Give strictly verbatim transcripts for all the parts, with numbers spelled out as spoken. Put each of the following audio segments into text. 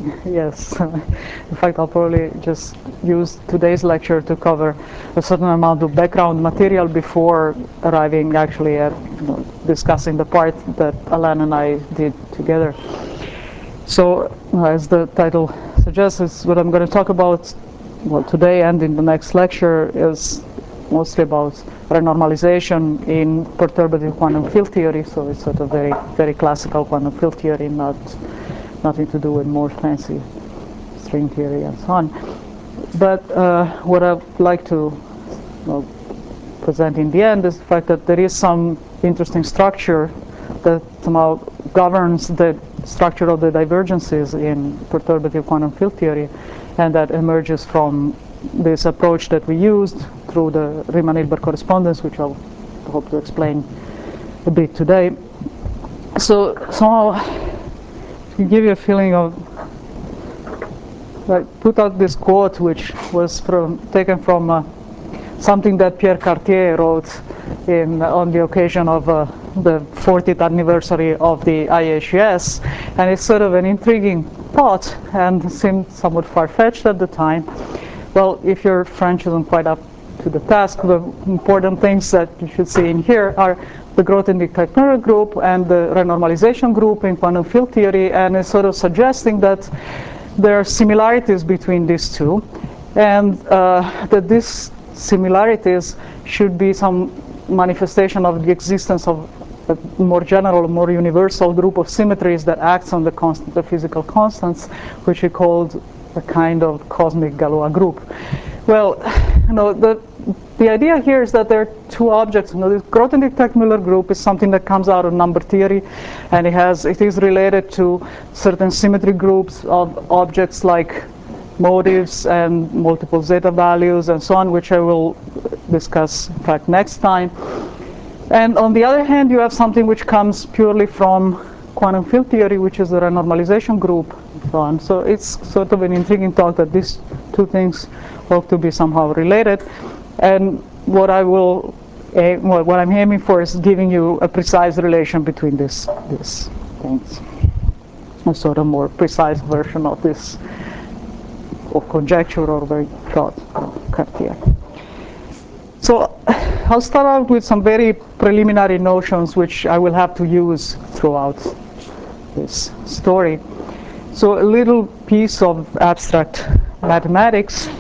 Yes. In fact, I'll probably just use today's lecture to cover a certain amount of background material before arriving actually at, you know, discussing the part that Alain and I did together. So, uh, as the title suggests, is what I'm going to talk about, well, today and in the next lecture is mostly about renormalization in perturbative quantum field theory. So it's sort of very, very classical quantum field theory, not nothing to do with more fancy string theory and so on. But uh, what I'd like to, well, present in the end is the fact that there is some interesting structure that somehow governs the structure of the divergences in perturbative quantum field theory, and that emerges from this approach that we used through the Riemann-Hilbert correspondence, which I'll hope to explain a bit today. So somehow to give you a feeling of, I put out this quote, which was from taken from uh, something that Pierre Cartier wrote in on the occasion of uh, the fortieth anniversary of the I H S, and it's sort of an intriguing thought and seemed somewhat far-fetched at the time. Well, if your French isn't quite up to the task, the important things that you should see in here are the Grothendieck-Teichmüller group and the renormalization group in quantum field theory, and it's sort of suggesting that there are similarities between these two, and uh, that these similarities should be some manifestation of the existence of a more general, more universal group of symmetries that acts on the constant, the physical constants, which we called a kind of cosmic Galois group. Well, you know, the the idea here is that there are two objects. You know, the Grothendieck-Teichmüller group is something that comes out of number theory, and it has it is related to certain symmetry groups of objects like motives and multiple zeta values and so on, which I will discuss, in fact, next time. And on the other hand, you have something which comes purely from quantum field theory, which is the renormalization group, and so on. So it's sort of an intriguing thought that these two things hope to be somehow related. And what I will, aim, what I'm aiming for is giving you a precise relation between these these things, a sort of more precise version of this, of conjecture or very thought of Cartier. So I'll start out with some very preliminary notions which I will have to use throughout this story. So a little piece of abstract mathematics.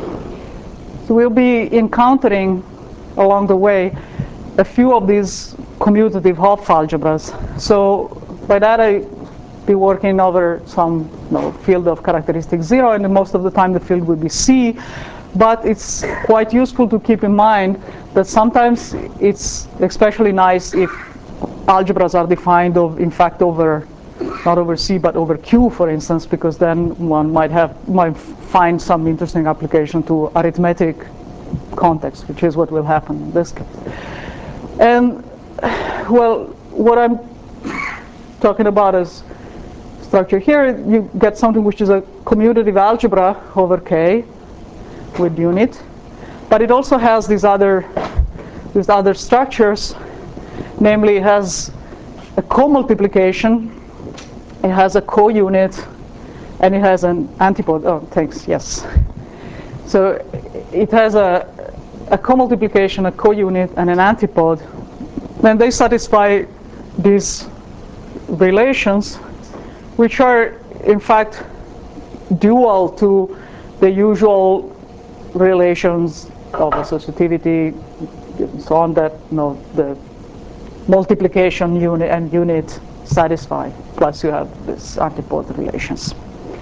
So we'll be encountering along the way a few of these commutative Hopf algebras. So by that I be working over some, you know, field of characteristic zero, and most of the time the field would be C. But it's quite useful to keep in mind that sometimes it's especially nice if algebras are defined of, in fact, over, not over C, but over Q, for instance, because then one might have might find some interesting application to arithmetic context, which is what will happen in this case. And well, what I'm talking about is structure here. You get something which is a commutative algebra over K with unit, but it also has these other these other structures. Namely, it has a co-multiplication, it has a co-unit, and it has an antipode. Oh, thanks. Yes. So it has a a co-multiplication, a co-unit, and an antipode. Then they satisfy these relations, which are in fact dual to the usual relations of associativity, so on, that, you know, the multiplication unit and unit satisfy. Plus you have this antipode relations.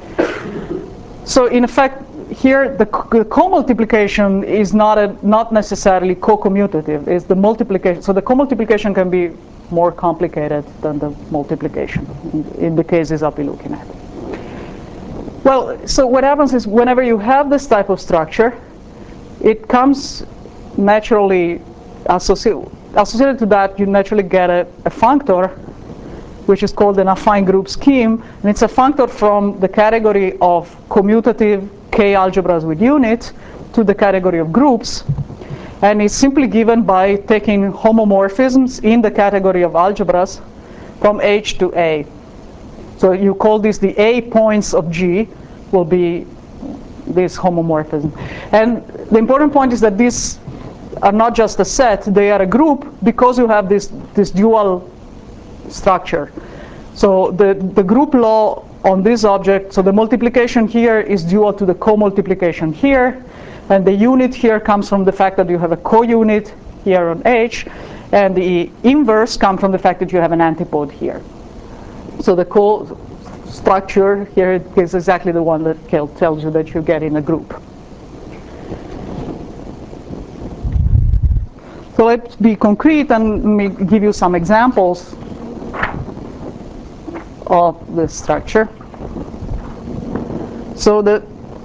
So in effect, here the co-multiplication is not a, not necessarily co-commutative. It's the multiplication. So the co-multiplication can be more complicated than the multiplication in, in the cases I'll be looking at. Well, so what happens is whenever you have this type of structure, it comes naturally associated, associated to that, you naturally get a, a functor, which is called an affine group scheme, and it's a functor from the category of commutative K algebras with unit to the category of groups, and it's simply given by taking homomorphisms in the category of algebras from H to A. So you call this the A points of G will be this homomorphism. And the important point is that these are not just a set, they are a group because you have this, this dual structure. So the, the group law on this object, so the multiplication here is dual to the co-multiplication here, and the unit here comes from the fact that you have a co-unit here on H, and the inverse comes from the fact that you have an antipode here. So the co-structure here is exactly the one that tells you that you get in a group. So let's be concrete and let me give you some examples of this structure. So the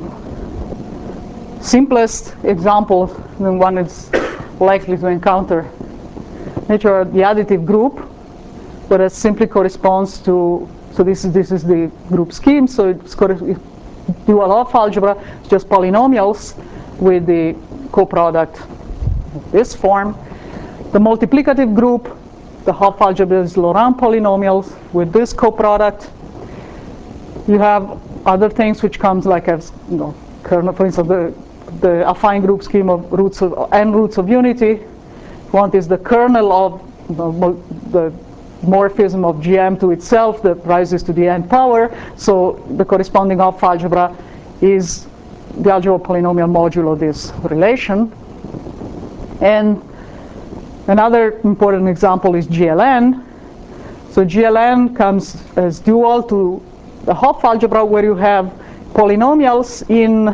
simplest example, the one it's likely to encounter, which are the additive group, but it simply corresponds to, so this is this is the group scheme, so it's dual Hopf algebra, it's just polynomials with the coproduct of this form. The multiplicative group, the Hopf algebra is Laurent polynomials with this coproduct. You have other things which comes like as, you know, kernel, for instance, the, the affine group scheme of roots of n roots of unity. One is the kernel of the, the morphism of G M to itself that rises to the n power. So the corresponding Hopf algebra is the algebra polynomial modulo of this relation. And another important example is G L N. So G L N comes as dual to the Hopf algebra, where you have polynomials in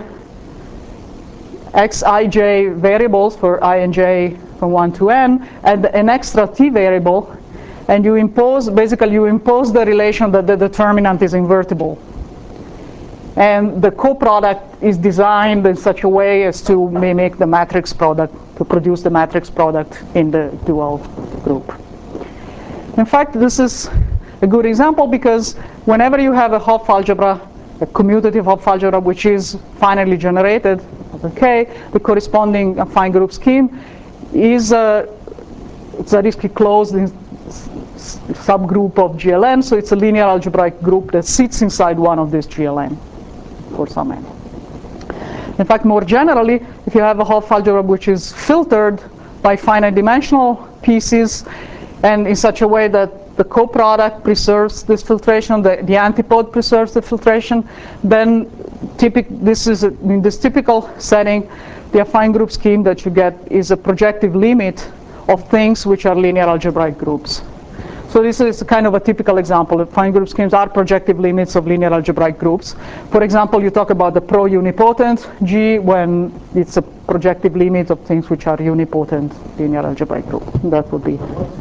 xij variables for I and j from one to n, and an extra t variable, and you impose, basically you impose the relation that the determinant is invertible. And the coproduct is designed in such a way as to mimic the matrix product, to produce the matrix product in the dual group. In fact, this is a good example because whenever you have a Hopf algebra, a commutative Hopf algebra which is finally generated, okay, the corresponding affine group scheme is a Zariski closed in subgroup of G L N, so it's a linear algebraic group that sits inside one of these G L N for some n. In fact, more generally, if you have a Hopf algebra which is filtered by finite dimensional pieces, and in such a way that the coproduct preserves this filtration, the, the antipode preserves the filtration, then typic, this is a, in this typical setting, the affine group scheme that you get is a projective limit of things which are linear algebraic groups. So this is kind of a typical example. Affine group schemes are projective limits of linear algebraic groups. For example, you talk about the pro-unipotent G when it's a projective limit of things which are unipotent linear algebraic group. That would be.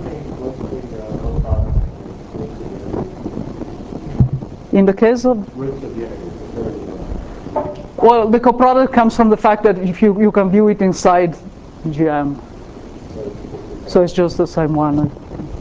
In the case of? Well, the coproduct comes from the fact that if you, you can view it inside G M. So it's just the same one.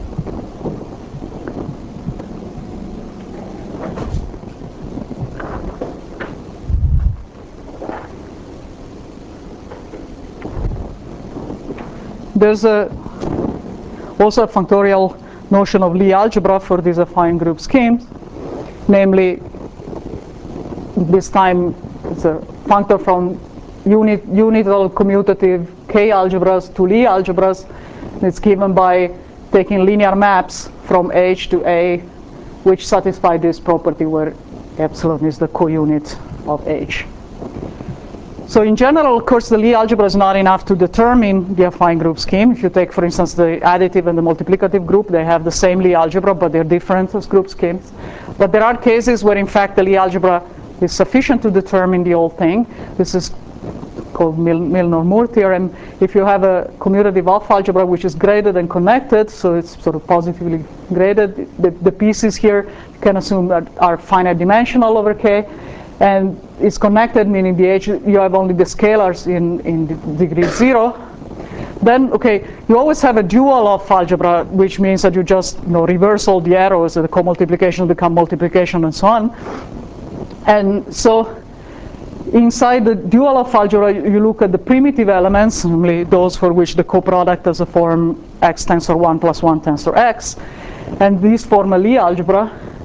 There's a, also a functorial notion of Lie algebra for these affine group schemes. Namely, this time it's a functor from unit, unital commutative K algebras to Lie algebras. It's given by taking linear maps from H to A, which satisfy this property where epsilon is the co-unit of H. So in general, of course, the Lie algebra is not enough to determine the affine group scheme. If you take, for instance, the additive and the multiplicative group, they have the same Lie algebra, but they're different as group schemes. But there are cases where, in fact, the Lie algebra is sufficient to determine the whole thing. This is called Milnor-Moore theorem. If you have a commutative Hopf algebra which is graded and connected, so it's sort of positively graded, the, the pieces here you can assume that are finite dimensional over K. And it's connected, meaning the H, you have only the scalars in, in degree zero. Then, okay, you always have a dual of algebra, which means that you just, you know, reverse all the arrows, and the co-multiplication become multiplication and so on. And so inside the dual of algebra, you look at the primitive elements, namely those for which the coproduct has a form x tensor one plus one tensor x. And these form a Lie algebra.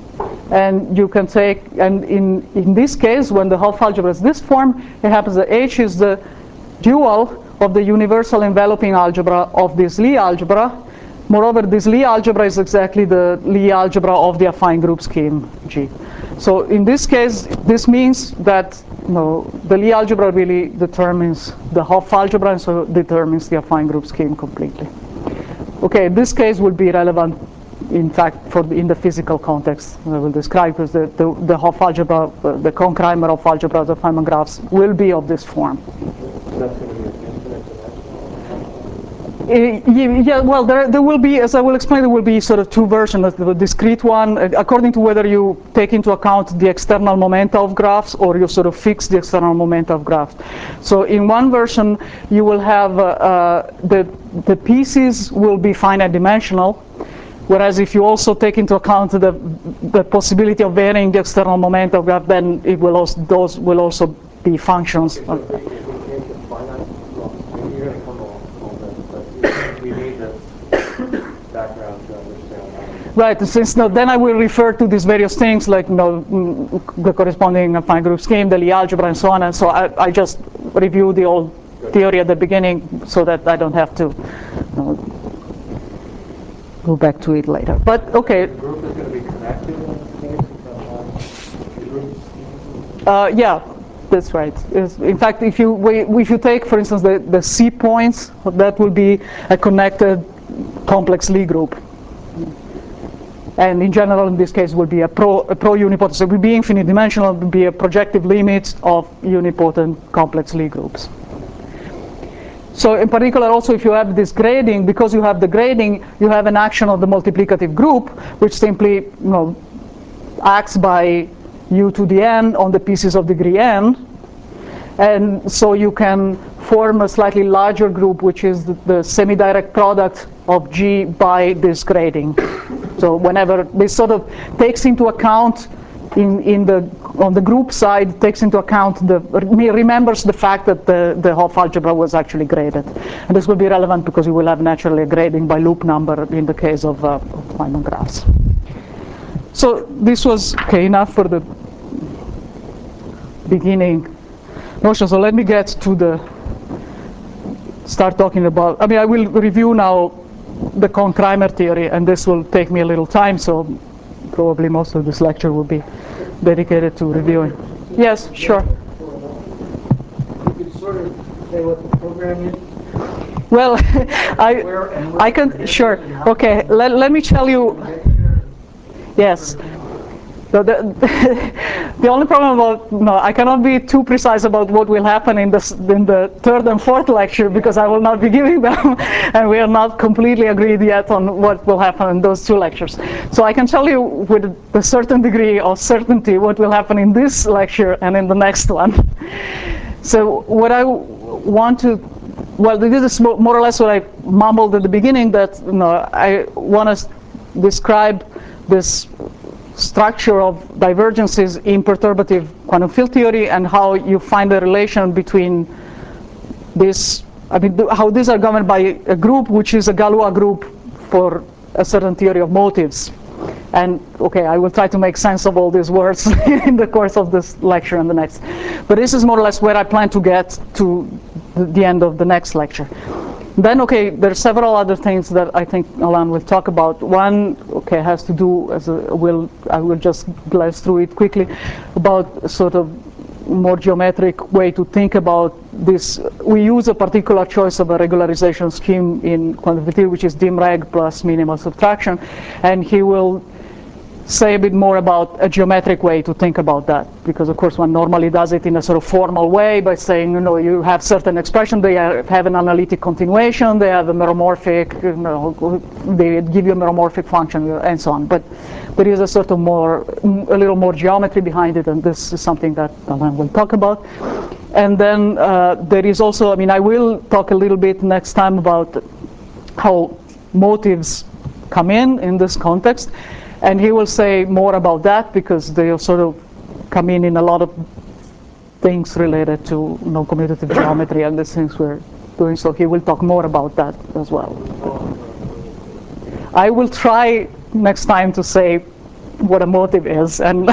And you can take, and in, in this case, when the Hopf algebra is this form, it happens that H is the dual of the universal enveloping algebra of this Lie algebra. Moreover, this Lie algebra is exactly the Lie algebra of the affine group scheme G. So in this case, this means that you know, the Lie algebra really determines the Hopf algebra, and so determines the affine group scheme completely. Okay, this case will be relevant, in fact, for the, in the physical context I will describe, because the, the, the Hopf algebra, uh, the Kohn-Kreimer Hopf algebra of the Feynman graphs will be of this form. Uh, yeah, well, there, there will be, as I will explain, there will be sort of two versions. The discrete one, uh, according to whether you take into account the external momenta of graphs or you sort of fix the external momenta of graphs. So in one version, you will have uh, uh, the, the pieces will be finite dimensional, whereas if you also take into account the, the possibility of varying the external momenta of graph, then it will also, those will also be functions. Okay, so if we, if we change the finite, well, you're going to come along all this, but we need the background to understand that. Right, since no, then I will refer to these various things like you know, the corresponding affine group scheme, the Lie algebra, and so on. And so I, I just review the old Good. theory at the beginning so that I don't have to you know, go back to it later. But okay. The group is going to be connected in this case? The group? Uh, yeah. That's right. In fact, if you if you take, for instance, the, the C points, that will be a connected complex Lie group. And in general, in this case, will be a pro a pro unipotent. So it will be infinite dimensional. It will be a projective limit of unipotent complex Lie groups. So in particular, also, if you have this grading, because you have the grading, you have an action of the multiplicative group, which simply you know acts by u to the n on the pieces of degree n, and so you can form a slightly larger group, which is the, the semi-direct product of G by this grading. So whenever this sort of takes into account in, in the on the group side, takes into account the remembers the fact that the the Hopf algebra was actually graded, and this will be relevant because you will have naturally a grading by loop number in the case of, uh, of Feynman graphs. So this was okay enough for the beginning notion. So let me get to the start talking about. I mean, I will review now the Kohn-Kreimer theory, and this will take me a little time. So probably most of this lecture will be dedicated to reviewing. Yes, sure. You could sort of say what the program is. Well, I I can sure. Okay, let let me tell you. Yes. So the, the only problem about, no, I cannot be too precise about what will happen in the, in the third and fourth lecture because I will not be giving them, and we are not completely agreed yet on what will happen in those two lectures. So I can tell you with a certain degree of certainty what will happen in this lecture and in the next one. So what I want to, well, this is more or less what I mumbled at the beginning, that you know, I want to describe this structure of divergences in perturbative quantum field theory and how you find the relation between this, I mean, how these are governed by a group which is a Galois group for a certain theory of motives. And okay, I will try to make sense of all these words in the course of this lecture and the next. But this is more or less where I plan to get to the end of the next lecture. Then, okay, there are several other things that I think Alain will talk about. One, okay, has to do, as a, will I will just glaze through it quickly, about sort of more geometric way to think about this. We use a particular choice of a regularization scheme in quantum theory, which is dim reg plus minimal subtraction, and he will say a bit more about a geometric way to think about that, because of course one normally does it in a sort of formal way by saying, you know, you have certain expression, they have an analytic continuation, they have a meromorphic, you know, they give you a meromorphic function, and so on. But there is a sort of more, a little more geometry behind it, and this is something that Alain will talk about. And then uh, there is also, I mean, I will talk a little bit next time about how motives come in in this context. And he will say more about that because they sort of come in in a lot of things related to non-commutative geometry and the things we're doing. So he will talk more about that as well. I will try next time to say what a motive is, and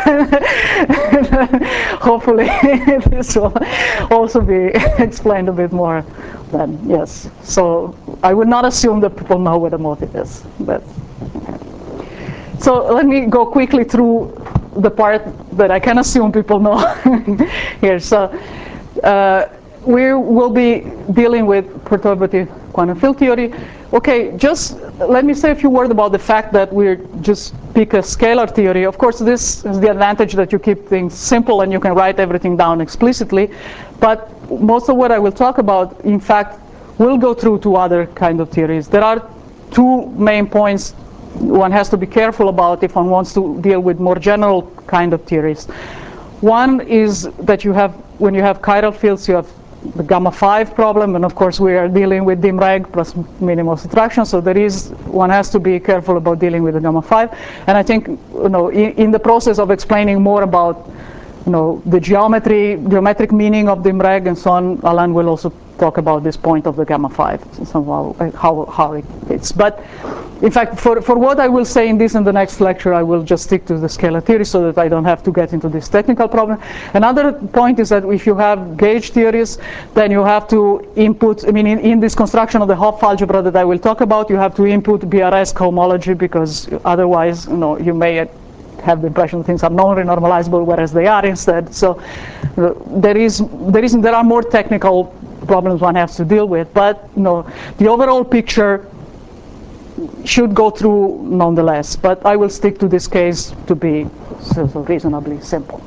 hopefully this will also be explained a bit more then, yes. So I would not assume that people know what a motive is. But okay. So let me go quickly through the part that I can assume people know here. So uh, we will be dealing with perturbative quantum field theory. Okay, just let me say a few words about the fact that we just pick a scalar theory. Of course, this is the advantage that you keep things simple and you can write everything down explicitly. But most of what I will talk about, in fact, will go through to other kind of theories. There are two main points one has to be careful about if one wants to deal with more general kind of theories. One is that you have, when you have chiral fields, you have the gamma five problem, and of course we are dealing with dim reg plus minimal subtraction, so there is, one has to be careful about dealing with the gamma five. And I think, you know, in, in the process of explaining more about, you know, the geometry, geometric meaning of dim reg and so on, Alan will also talk about this point of the gamma five, somehow, how, how it fits. But in fact, for, for what I will say in this and the next lecture, I will just stick to the scalar theory so that I don't have to get into this technical problem. Another point is that if you have gauge theories, then you have to input, I mean, in, in this construction of the Hopf algebra that I will talk about, you have to input B R S cohomology, because otherwise, you know, you may have the impression that things are non-renormalizable, whereas they are instead. So uh, there is, there is, there are more technical problems one has to deal with, but you know, the overall picture should go through nonetheless. But I will stick to this case to be so, so reasonably simple.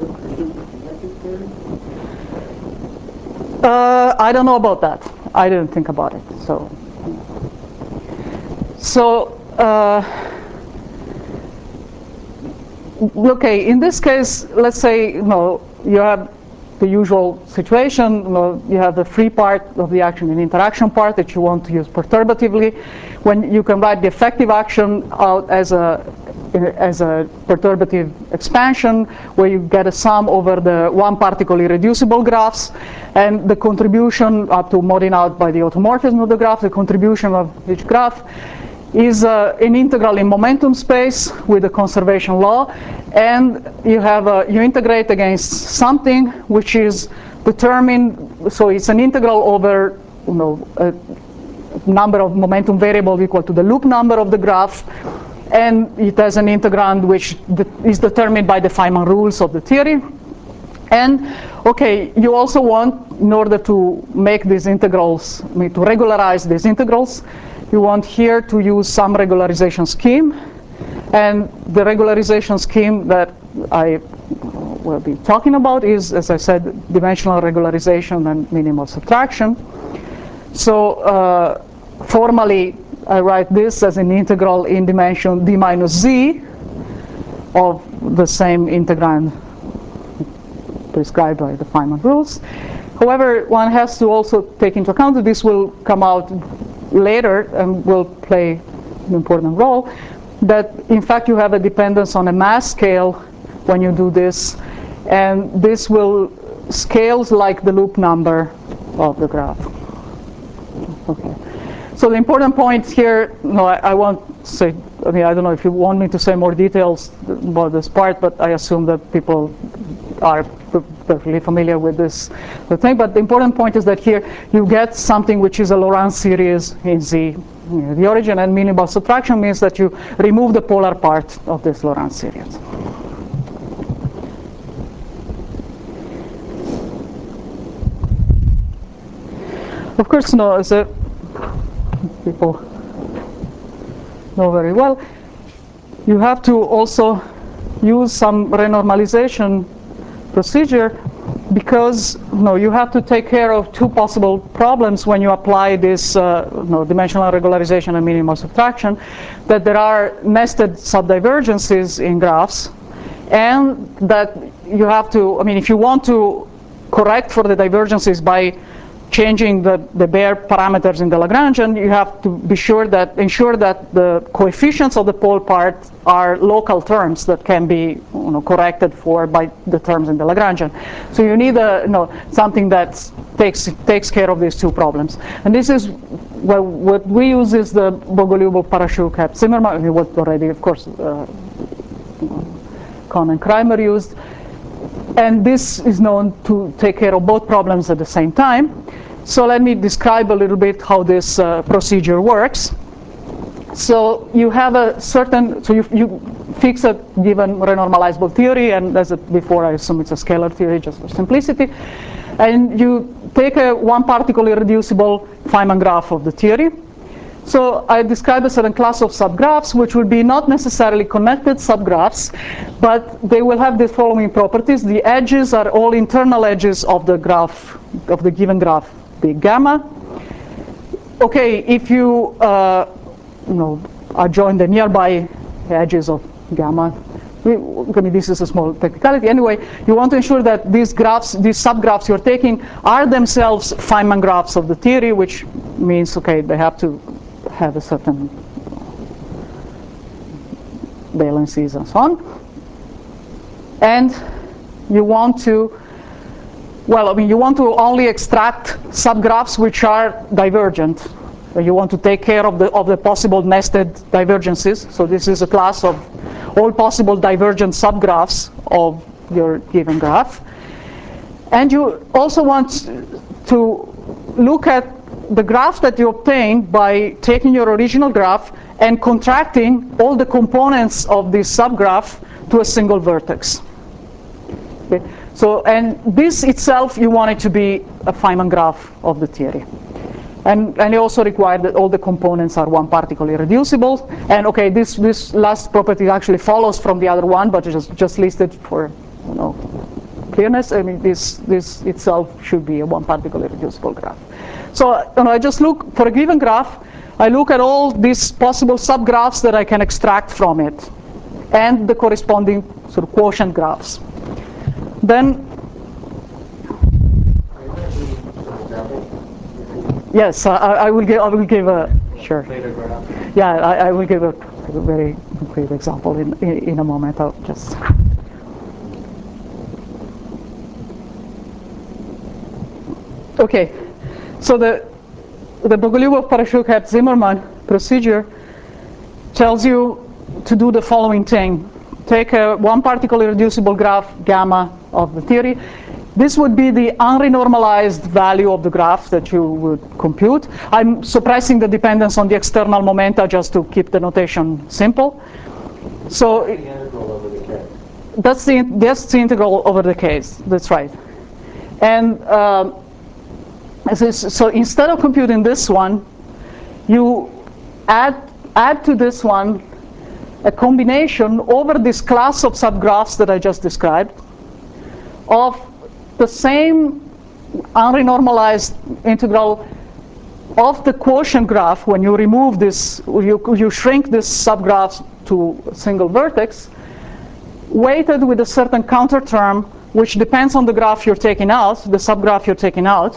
Uh, I don't know about that. I didn't think about it. So, so. Uh, Okay, in this case, let's say, you know, you have the usual situation, you know, you have the free part of the action and interaction part that you want to use perturbatively. When you can write the effective action out as a as a perturbative expansion, where you get a sum over the one particle irreducible graphs, and the contribution up to modding out by the automorphism of the graph, the contribution of each graph is uh, an integral in momentum space with the conservation law, and you have a, you integrate against something which is determined, so it's an integral over, you know, a number of momentum variables equal to the loop number of the graph, and it has an integrand which de is determined by the Feynman rules of the theory. And okay, you also want, in order to make these integrals, I mean, to regularize these integrals, you want here to use some regularization scheme. And the regularization scheme that I will be talking about is, as I said, dimensional regularization and minimal subtraction. So uh, formally, I write this as an integral in dimension d minus z of the same integrand prescribed by the Feynman rules. However, one has to also take into account that this will come out later and will play an important role, that in fact you have a dependence on a mass scale when you do this, and this will scales like the loop number of the graph. Okay. So the important point here, no, I, I won't say, I mean, I don't know if you want me to say more details about this part, but I assume that people are perfectly familiar with this the thing. But the important point is that here you get something which is a Laurent series in Z, you know, the origin, and minimal subtraction means that you remove the polar part of this Laurent series. Of course, no, as a, people know very well, you have to also use some renormalization procedure, because you know, you have to take care of two possible problems when you apply this uh, you know, dimensional regularization and minimal subtraction, that there are nested subdivergences in graphs, and that you have to, I mean, if you want to correct for the divergences by changing the, the bare parameters in the Lagrangian, you have to be sure that, ensure that the coefficients of the pole part are local terms that can be, you know, corrected for by the terms in the Lagrangian. So you need a, you know, something that takes, takes care of these two problems. And this is, well, what we use is the Bogoliubov-Parashuk-Zimmermann, what already, of course, uh, Kohn and Kramer used. And this is known to take care of both problems at the same time. So let me describe a little bit how this uh, procedure works. So you have a certain, so you, you fix a given renormalizable theory, and as it, before I assume it's a scalar theory just for simplicity. And you take a one particle irreducible Feynman graph of the theory. So I describe a certain class of subgraphs, which will be not necessarily connected subgraphs, but they will have the following properties. The edges are all internal edges of the graph, of the given graph, the gamma. Okay, if you, uh, you know, adjoin the nearby edges of gamma, I mean, this is a small technicality. Anyway, you want to ensure that these graphs, these subgraphs you're taking, are themselves Feynman graphs of the theory, which means, okay, they have to have a certain valencies and so on. And you want to, well, I mean, you want to only extract subgraphs which are divergent. You want to take care of the, of the possible nested divergences. So this is a class of all possible divergent subgraphs of your given graph. And you also want to look at the graph that you obtain by taking your original graph and contracting all the components of this subgraph to a single vertex. Okay? So, and this itself, you want it to be a Feynman graph of the theory. And, and you also require that all the components are one particle irreducible. And okay, this, this last property actually follows from the other one, but it's just, just listed for, you know, clearness. I mean, this, this itself should be a one particle irreducible graph. So you know, I just look, for a given graph, I look at all these possible subgraphs that I can extract from it, and the corresponding sort of quotient graphs. Then, yes, I, I will give. I will give a sure. Yeah, I, I will give a, a very concrete example in, in in a moment. I'll just. Okay, so the the Bogoliubov-Parashuk-Hertz-Zimmermann procedure tells you to do the following thing: take a one particle irreducible graph gamma of the theory. This would be the unrenormalized value of the graph that you would compute. I'm suppressing the dependence on the external momenta just to keep the notation simple. So the integral over the case. That's the that's the integral over the case. That's right. And um, so instead of computing this one, you add add to this one a combination over this class of subgraphs that I just described of the same unrenormalized integral of the quotient graph. When you remove this, you, you shrink this subgraph to a single vertex, weighted with a certain counter term, which depends on the graph you're taking out, the subgraph you're taking out.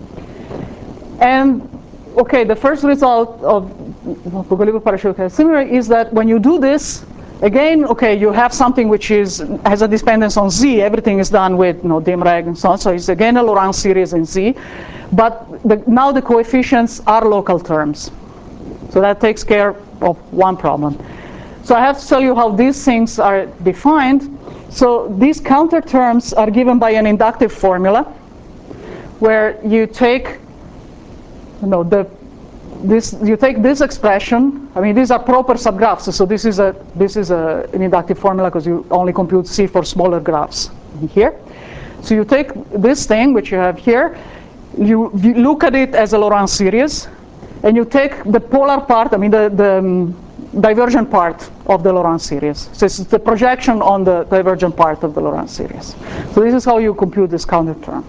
And okay, the first result of Bogoliubov-Parashuk-Hertz-Zimmermann is that when you do this, again, okay, you have something which is has a dependence on Z. Everything is done with, you know, dim-reg and so on. So it's again a Laurent series in Z. But the, now the coefficients are local terms. So that takes care of one problem. So I have to tell you how these things are defined. So these counter terms are given by an inductive formula, where you take, you know, the this you take this expression. I mean, these are proper subgraphs. So this is a this is a, an inductive formula because you only compute C for smaller graphs here. So you take this thing which you have here, you, you look at it as a Laurent series, and you take the polar part. I mean, the the um, divergent part of the Laurent series. So it's the projection on the divergent part of the Laurent series. So this is how you compute this counter term.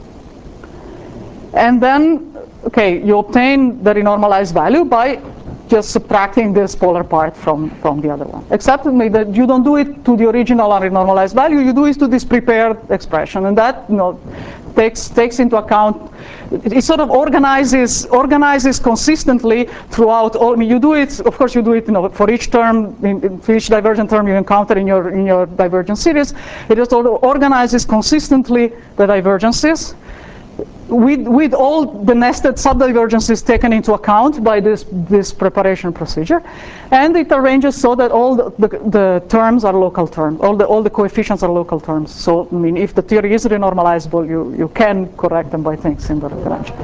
And then, okay, you obtain the renormalized value by just subtracting this polar part from, from the other one. Except that you don't do it to the original unrenormalized value, you do it to this prepared expression. And that, you know, takes takes into account, it sort of organizes organizes consistently throughout all. I mean, you do it, of course, you do it, you know, for each term, in, for each divergent term you encounter in your in your divergent series. It just organizes consistently the divergences, with, with all the nested subdivergences taken into account by this, this preparation procedure. And it arranges so that all the, the, the terms are local terms, all the, all the coefficients are local terms. So, I mean, if the theory is renormalizable, you, you can correct them by things in the Lagrangian.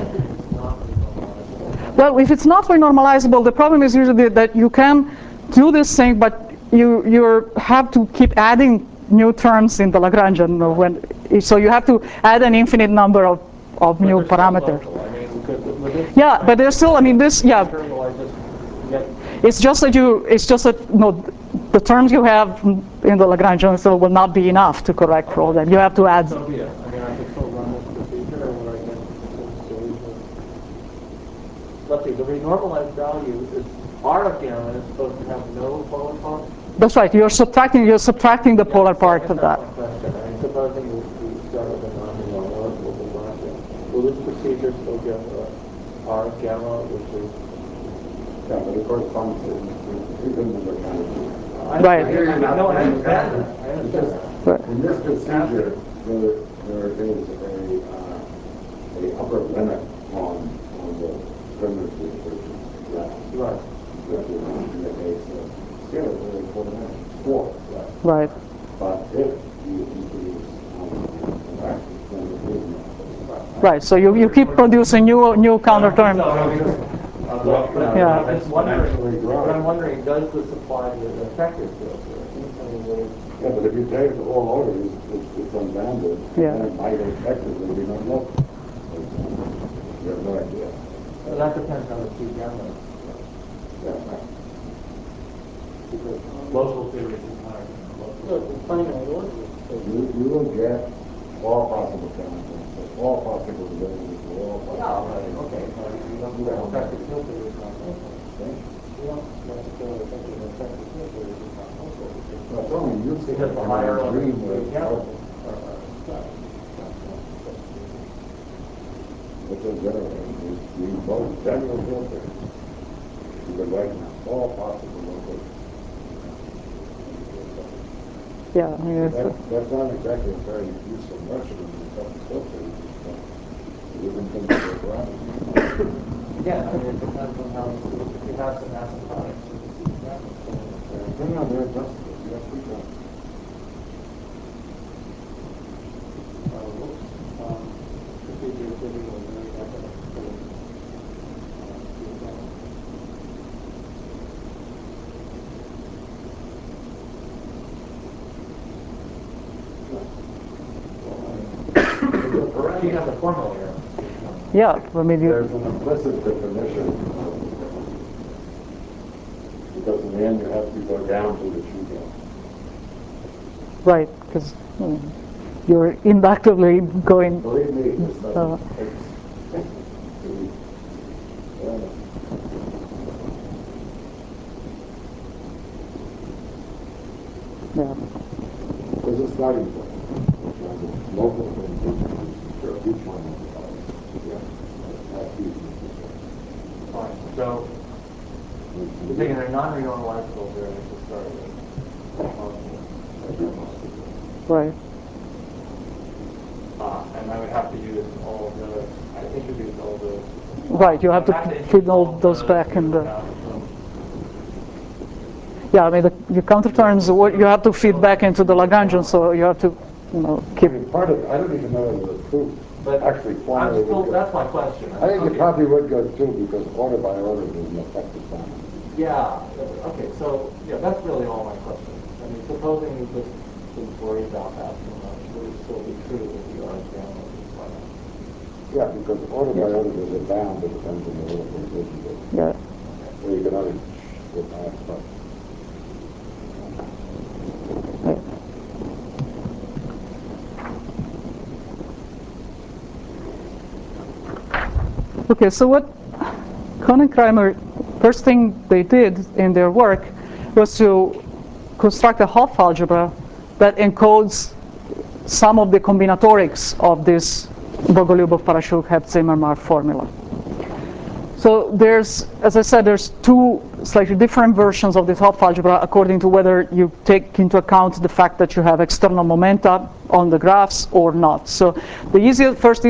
Well, if it's not renormalizable, the problem is usually that you can do this thing, but you you have to keep adding new terms in the Lagrangian. When, so you have to add an infinite number of, of But new they're still parameters. local. I mean, because with this Yeah, but there's still, I mean, this, yeah, term, will I just get it's just that you, it's just that, no, the terms you have in the Lagrangian so will not be enough to correct for all them. You have to add. so be it. I mean, I could still run this procedure, or would I get this series of... Let's see, the renormalized value is R of gamma is supposed to have no polar part? That's right. You're subtracting. You're subtracting the polar part of that. That's my question. I mean, supposing we, we start with a non-renormalizable Lagrangian, will this procedure still get uh, R of gamma, which is... Yeah, but it corresponds to even the Lagrangian. I- Right. I- I- No, I understand that. I understand that. Right. In this procedure, there, there is a, uh, a upper limit on, on the primitive equation. Yeah. Right. Which is in the case of scalar, really four dimensions, four. Right. But if you introduce um, fractions, then it is not. Right. So you, you keep producing new new counter terms. No, I mean, uh, but- but Yeah. I'm just wondering, but I'm wondering, does this apply to the effective field? I mean, will it- Yeah, but if you take it all over, it's, it's, it's unbounded. Yeah. Then it might effectively be not local. You have no idea. Well, that depends on the two gamma. Yeah, right. Because Local theory is higher than local. you, you will get all possible counterpoints, all possible derivatives, all Yeah, possible. right, okay, so you don't do that effective field theory is not local. Okay? You don't necessarily think that effective field theory is not local. Well, it's only useful Because the in higher a order dream the where it's gamma. local. It's a generator. You, you both general filter. You can write down all possible locations. Yeah. I mean, it's, That, that's not exactly a very useful notion in the effective filter. You can think of it around. Yeah, I mean, it depends on how, if you have some asymptotics, you can see that. No, no, they're adjustable. You have to be done. Uh, whoops, um, procedure typically very definite for, uh, two gamma. You have the formula here. yeah. I mean, you, There's an implicit definition of, because in the end you have to go down to the true gamma. right, because you're inductively going. Believe me, this doesn't Uh, take. Yeah. There's a starting point, which are the local things for each one of the colors. Yeah, that's easy. Fine, so, you're taking a non-renormalizable variable to start with. Right. Uh, and I would have to use all the, I introduce all the. Right. You have I to introduce feed all those back in the. Yeah. I mean, the, your counter terms. What you have to feed back into the Lagrangian, so you have to, you know, I keep. mean, part of, I don't even know whether the proof But actually I'm formally still, would go. that's my question. I think Okay. it probably would go too, because order by order is an effective balance. Yeah, okay, so, yeah, that's really all my question. I mean, supposing you just didn't worry about that too much, would it still be true that the R gamma is finite? Yeah, because order by order there's a bound that depends on the order of division. Yeah. So you can only get that, but Okay, so what Kohn and Kramer, first thing they did in their work was to construct a Hopf algebra that encodes some of the combinatorics of this Bogoliubov-Parashuk-Hepz-Zimmermann formula. So there's, as I said, there's two slightly different versions of this Hopf algebra according to whether you take into account the fact that you have external momenta on the graphs or not. So the easiest, first easiest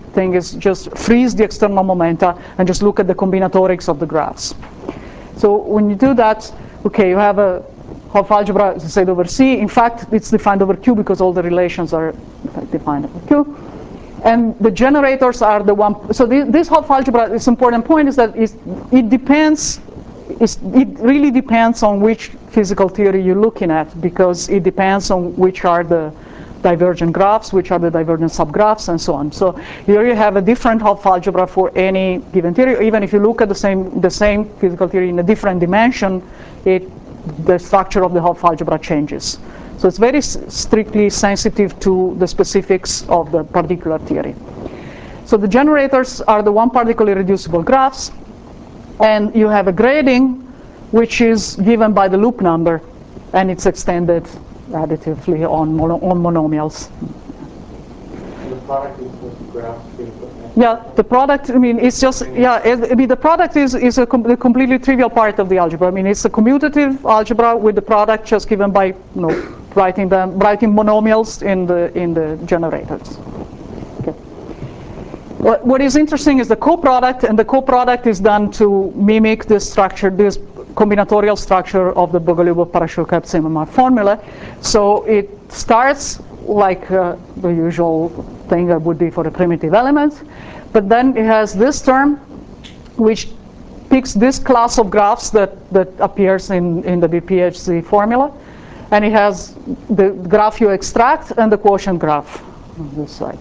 thing is just freeze the external momenta and just look at the combinatorics of the graphs. So when you do that, okay, you have a Hopf algebra is said over C. In fact, it's defined over Q because all the relations are defined over Q. And the generators are the one. So this, this Hopf algebra, this important point is that it depends. It's, it really depends on which physical theory you're looking at, because it depends on which are the divergent graphs, which are the divergent subgraphs, and so on. So here you have a different Hopf algebra for any given theory. Even if you look at the same the same physical theory in a different dimension, it the structure of the Hopf algebra changes. So it's very s strictly sensitive to the specifics of the particular theory. So the generators are the one particle irreducible graphs, and you have a grading which is given by the loop number, and it's extended additively on, mono on monomials. And the product is the graph being put next to Yeah, the product, I mean, it's just, yeah, it, I mean, the product is, is a, com a completely trivial part of the algebra. I mean, it's a commutative algebra with the product just given by, you know, writing them, writing monomials in the, in the generators. Okay. What, what is interesting is the coproduct, and the coproduct is done to mimic this structure, this combinatorial structure of the Bogoliubov-Parashchuk-Epstein-Lemma formula. So it starts like uh, the usual thing that would be for a primitive element, but then it has this term which picks this class of graphs that, that appears in, in the B P H Z formula, and it has the graph you extract and the quotient graph on this side.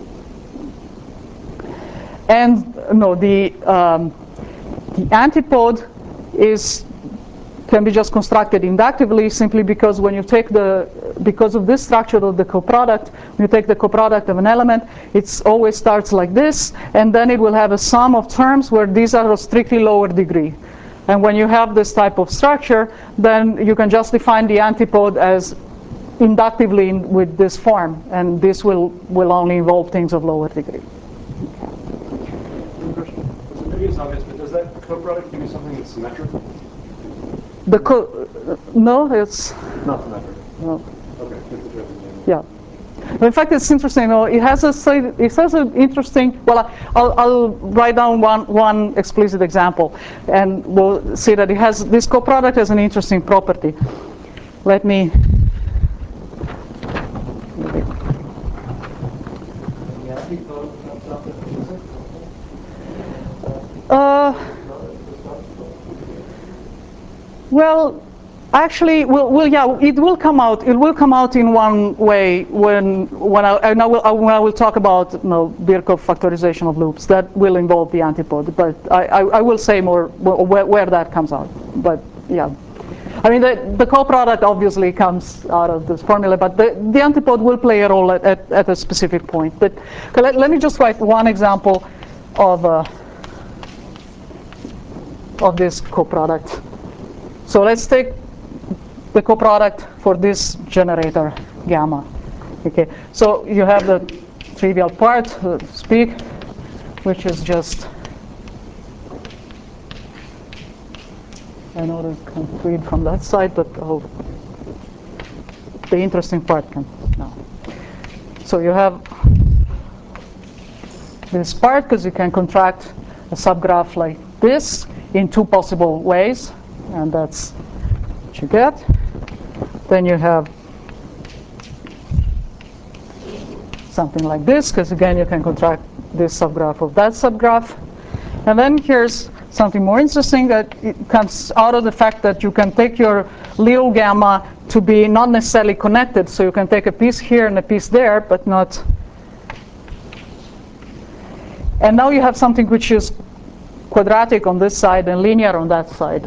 And no, the, um, the antipode is can be just constructed inductively, simply because when you take the, because of this structure of the coproduct, when you take the coproduct of an element, it always starts like this, and then it will have a sum of terms where these are of strictly lower degree. And when you have this type of structure, then you can just define the antipode as inductively in, with this form, and this will, will only involve things of lower degree. So maybe it's obvious, but does that coproduct give you something that's symmetrical? The co no, it's Not symmetrical. no. Okay. Yeah. In fact, it's interesting. You know, it has a it has an interesting. Well, I'll, I'll write down one one explicit example, and we'll see that it has this coproduct has an interesting property. Let me. Uh, well, actually, well, well, yeah, it will come out. It will come out in one way when when I, and I will when I will talk about, you know, Birkhoff factorization of loops. That will involve the antipode, but I, I, I will say more where, where that comes out. But yeah, I mean the the coproduct obviously comes out of this formula, but the the antipode will play a role at at, at a specific point. But okay, let, let me just write one example of uh, of this coproduct. So let's take the coproduct for this generator gamma. Okay, so you have the trivial part, so to speak, which is just, I know that I can't read from that side, but oh, the interesting part can now. So you have this part, because you can contract a subgraph like this in two possible ways, and that's what you get. Then you have something like this, because again you can contract this subgraph of that subgraph. And then here's something more interesting, that it comes out of the fact that you can take your little gamma to be not necessarily connected. So you can take a piece here and a piece there, but not. And now you have something which is quadratic on this side and linear on that side.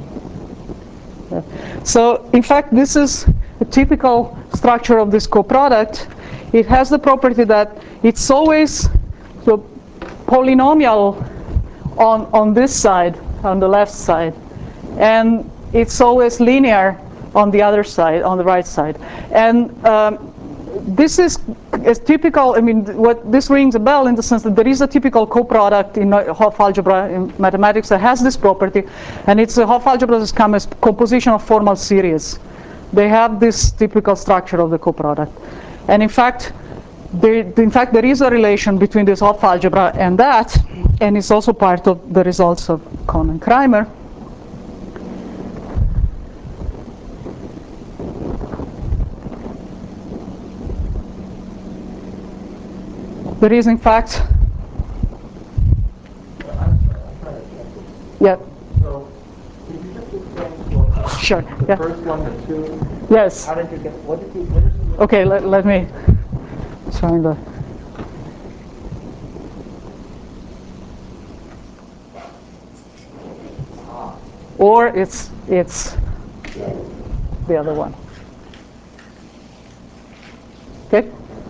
So in fact, this is a typical structure of this coproduct. It has the property that it's always so polynomial on, on this side, on the left side, and it's always linear on the other side, on the right side. And um, this is a typical, I mean, what this rings a bell in the sense that there is a typical coproduct in Hopf algebra in mathematics that has this property, and it's a Hopf algebra that comes as composition of formal series. They have this typical structure of the coproduct. And in fact, there, in fact, there is a relation between this Hopf algebra and that, and it's also part of the results of Kohn and Kreimer. There is, in fact, yeah. So, could you just explain to us Sure. the Yeah. first one, the two? Yes. How did you get? What did you? What is the? Okay. Let, let me find the. Or it's it's the other one. Okay.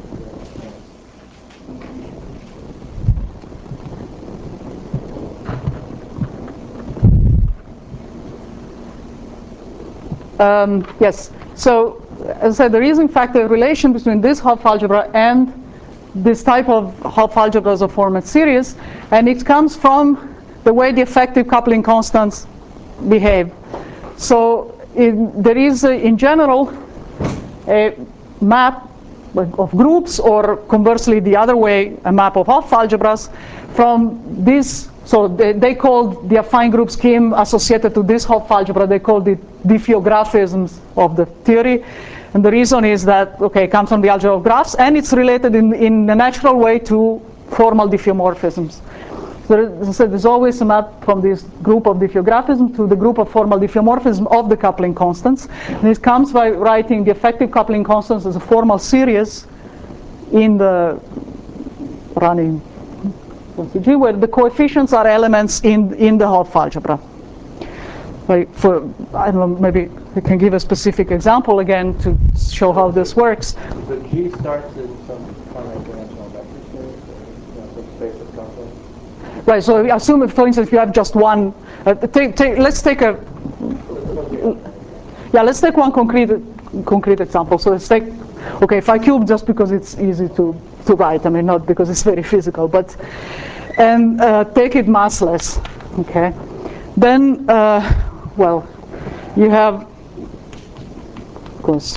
Um, yes, so as I said, there is in fact a relation between this Hopf algebra and this type of Hopf algebras of Format series, and it comes from the way the effective coupling constants behave. So in, there is, a, in general, a map of groups, or conversely the other way, a map of Hopf algebras from this. So they, they called the affine group scheme associated to this Hopf algebra, they called it diffeographisms of the theory. And the reason is that, okay, it comes from the algebra of graphs, and it's related in, in a natural way to formal diffeomorphisms. So as I said, there's always a map from this group of diffeographism to the group of formal diffeomorphism of the coupling constants. And it comes by writing the effective coupling constants as a formal series in the running G, where the coefficients are elements in, in the Hopf algebra. Like for, I don't know, maybe we can give a specific example again to show how this works. The G starts in some finite dimensional vector space, or you know, some space of coupling. Right, so assume, if, for instance, if you have just one, uh, take, take, let's take a, yeah, let's take one concrete concrete example. So let's take, okay, phi cubed just because it's easy to, to write, I mean, not because it's very physical, but, and uh, take it massless, okay? Then, uh, well, you have, of course,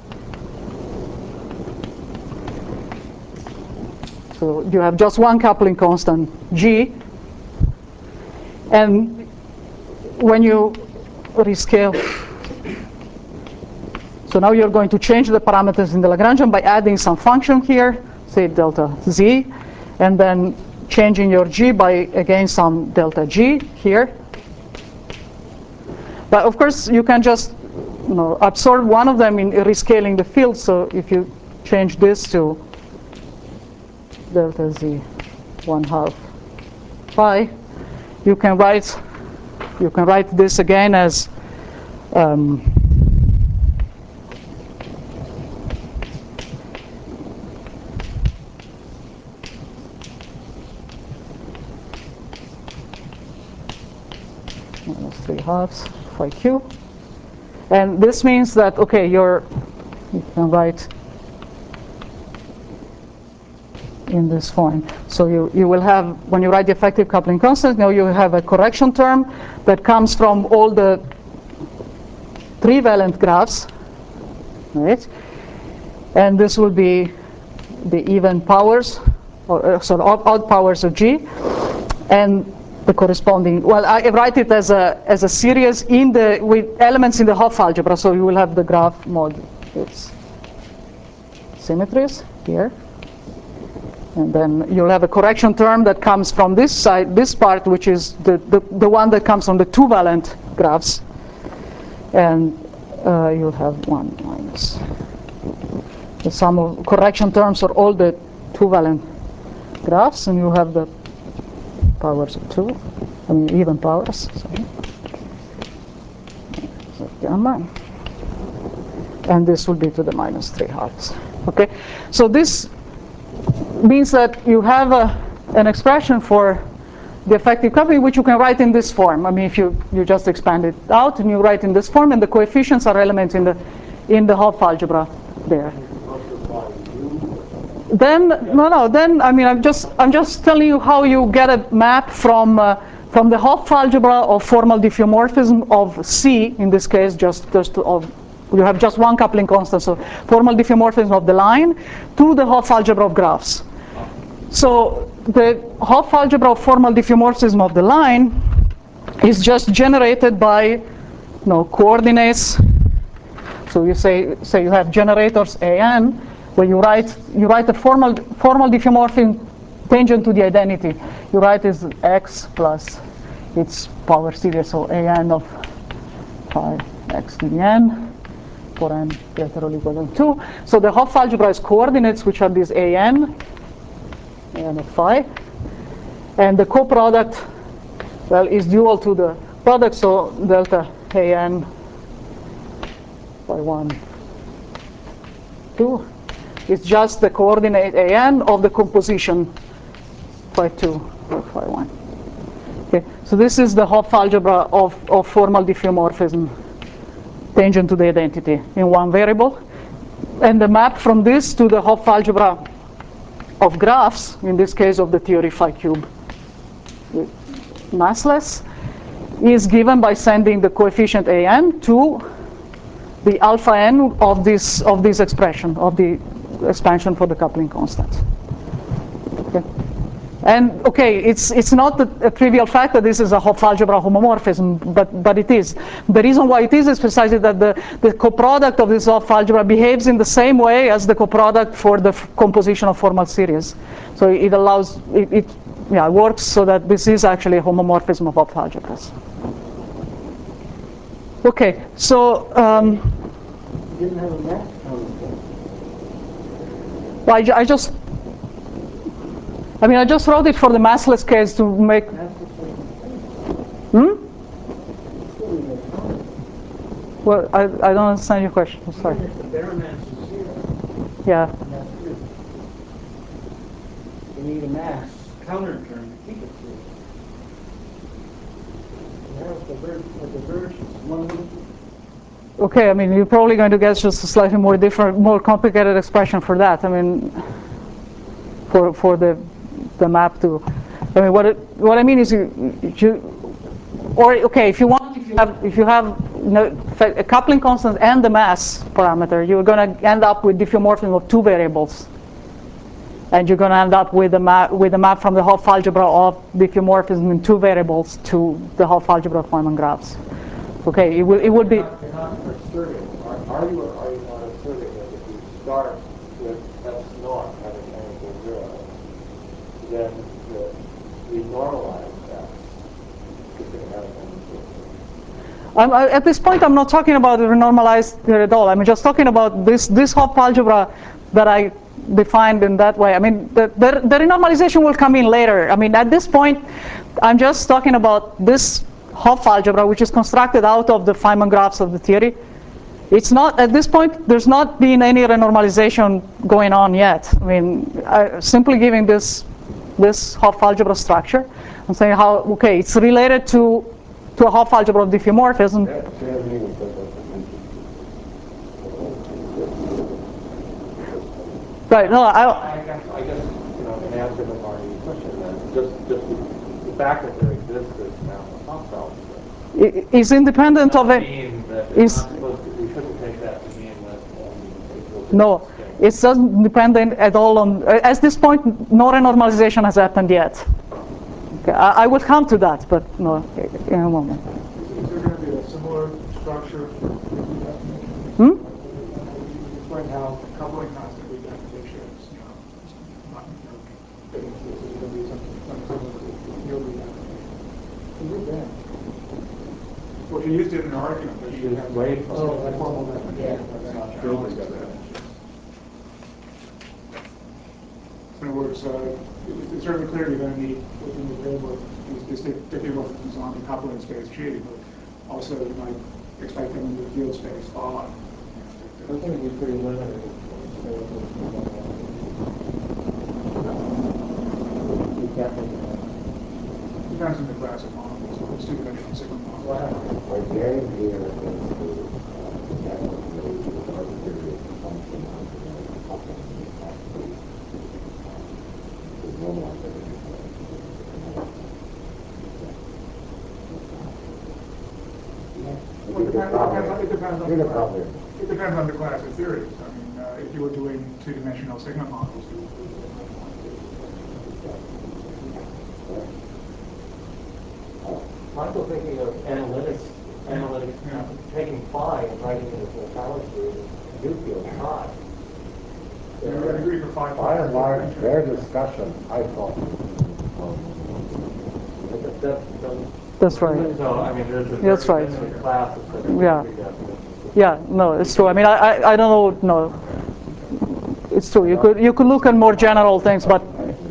so you have just one coupling constant, G, and when you rescale, so now you're going to change the parameters in the Lagrangian by adding some function here, say delta z, and then changing your G by, again, some delta G here. But of course, you can just, you know, absorb one of them in rescaling the field. So if you change this to delta z one half phi, you can write you can write this again as um, minus three halves phi q, and this means that, okay, you're you can write in this form. So you, you will have, when you write the effective coupling constant, now you have a correction term that comes from all the trivalent graphs, right? And this will be the even powers, or uh, sorry, odd, odd powers of G, and the corresponding, well, I write it as a as a series in the with elements in the Hopf algebra. So you will have the graph mod its symmetries here. And then you'll have a correction term that comes from this side, this part, which is the, the, the one that comes from the two-valent graphs. And uh, you'll have one minus the sum of correction terms for all the two-valent graphs, and you have the powers of two, I mean even powers. Sorry. So gamma. And this will be to the minus three halves. Okay, so this means that you have a, an expression for the effective coupling, which you can write in this form. I mean, if you, you just expand it out and you write in this form, and the coefficients are elements in the in the Hopf algebra there. Then no, no. Then I mean, I'm just I'm just telling you how you get a map from uh, from the Hopf algebra of formal diffeomorphism of C, in this case, just just of you have just one coupling constant, so formal diffeomorphism of the line to the Hopf algebra of graphs. So the Hopf algebra of formal diffeomorphism of the line is just generated by, you know, coordinates. So you say say you have generators A n, where you write you write a formal formal diffeomorphism tangent to the identity. You write is x plus its power series, so A n of phi x to the n for n greater or equal than two. So the Hopf algebra is coordinates, which are these A n, A n of phi, and the coproduct, well, is dual to the product, so delta A n by one, two is just the coordinate A n of the composition phi two or phi one. Okay, so this is the Hopf algebra of, of formal diffeomorphism tangent to the identity in one variable. And the map from this to the Hopf algebra of graphs, in this case of the theory phi cube massless, is given by sending the coefficient A n to the alpha n of this of this expression of the expansion for the coupling constant. Okay. And okay, it's it's not a, a trivial fact that this is a Hopf algebra homomorphism, but but it is. The reason why it is is precisely that the the coproduct of this Hopf algebra behaves in the same way as the coproduct for the f composition of formal series. So it allows it, it yeah works so that this is actually a homomorphism of Hopf algebras. Okay, so um, You didn't have a math counter. well, I, ju I just, I mean, I just wrote it for the massless case to make. Hmm? Well, I, I don't understand your question. I'm sorry. Even if the bare mass is zero, Yeah. and that's true. You need a mass counter term to keep it zero. You have a divergence, one week. Okay, I mean, you're probably going to get just a slightly more different, more complicated expression for that. I mean, for for the the map to, I mean, what it, what I mean is you, you or okay, if you want, if you have if you have you know, a coupling constant and the mass parameter, you're going to end up with diffeomorphism of two variables, and you're going to end up with a map with a map from the Hopf algebra of diffeomorphism in two variables to the Hopf algebra of Feynman graphs. Okay, it will it would be. You're not, you're not asserting, are, are you or are you not asserting that if you start with S naught having n equals zero, then the, we normalize that if it has n equals zero? I'm, I, at this point, I'm not talking about the renormalized here at all. I'm just talking about this this Hopf algebra that I defined in that way. I mean, the, the, the renormalization will come in later. I mean, at this point, I'm just talking about this Hopf algebra, which is constructed out of the Feynman graphs of the theory. It's not, at this point, there's not been any renormalization going on yet. I mean, I, simply giving this this Hopf algebra structure and saying how, okay, it's related to to a Hopf algebra of diffeomorphism. Right, no, I, I guess, I guess, you know, in answer to Marty's question, then, just, just the fact that there exists this now Hopf algebra is independent of it. mean that it's Is not supposed to, we shouldn't take that to mean that only equal to no, it doesn't depend at all on. At this point, no renormalization has happened yet. Okay, I, I will come to that, but no, in a moment. Is there going to be a similar structure? Hmm? Explain how coupling constant redefinitious, you know, not, you know, fitting to this is going to be something, something similar to your redefinitious. Well, you used it in an argument, but you have Wait. oh, a formal definition. Yeah. That's not generalized definition. In other words, uh, it, it's certainly clear you're going to need within the variable these distinct diffeomorphisms on the coupling space G, but also you might expect them in the field space R. They're going to be pretty limited. You can't make it. Depends on the class of models, it's two-dimensional sigma model. Wow. What Gary here is the uh, arbitrary function of the coupling actually is normalized every Well, it depends, it depends on, it depends on You're the the problem. problem. It depends on the class of theories. I mean, uh, if you were doing two-dimensional sigma models, you would I'm still thinking of analytics, analytics, Yeah. taking phi and writing it as locality is nuclear phi. You know, I agree for five. By and large, their discussion, I thought. That- that- that- That's right. So, I mean, there's a That's very right. limited class of such Yeah. three definitions. Yeah, no, it's true. I mean, I, I, I don't know, no. It's true. You could you could look at more general things, but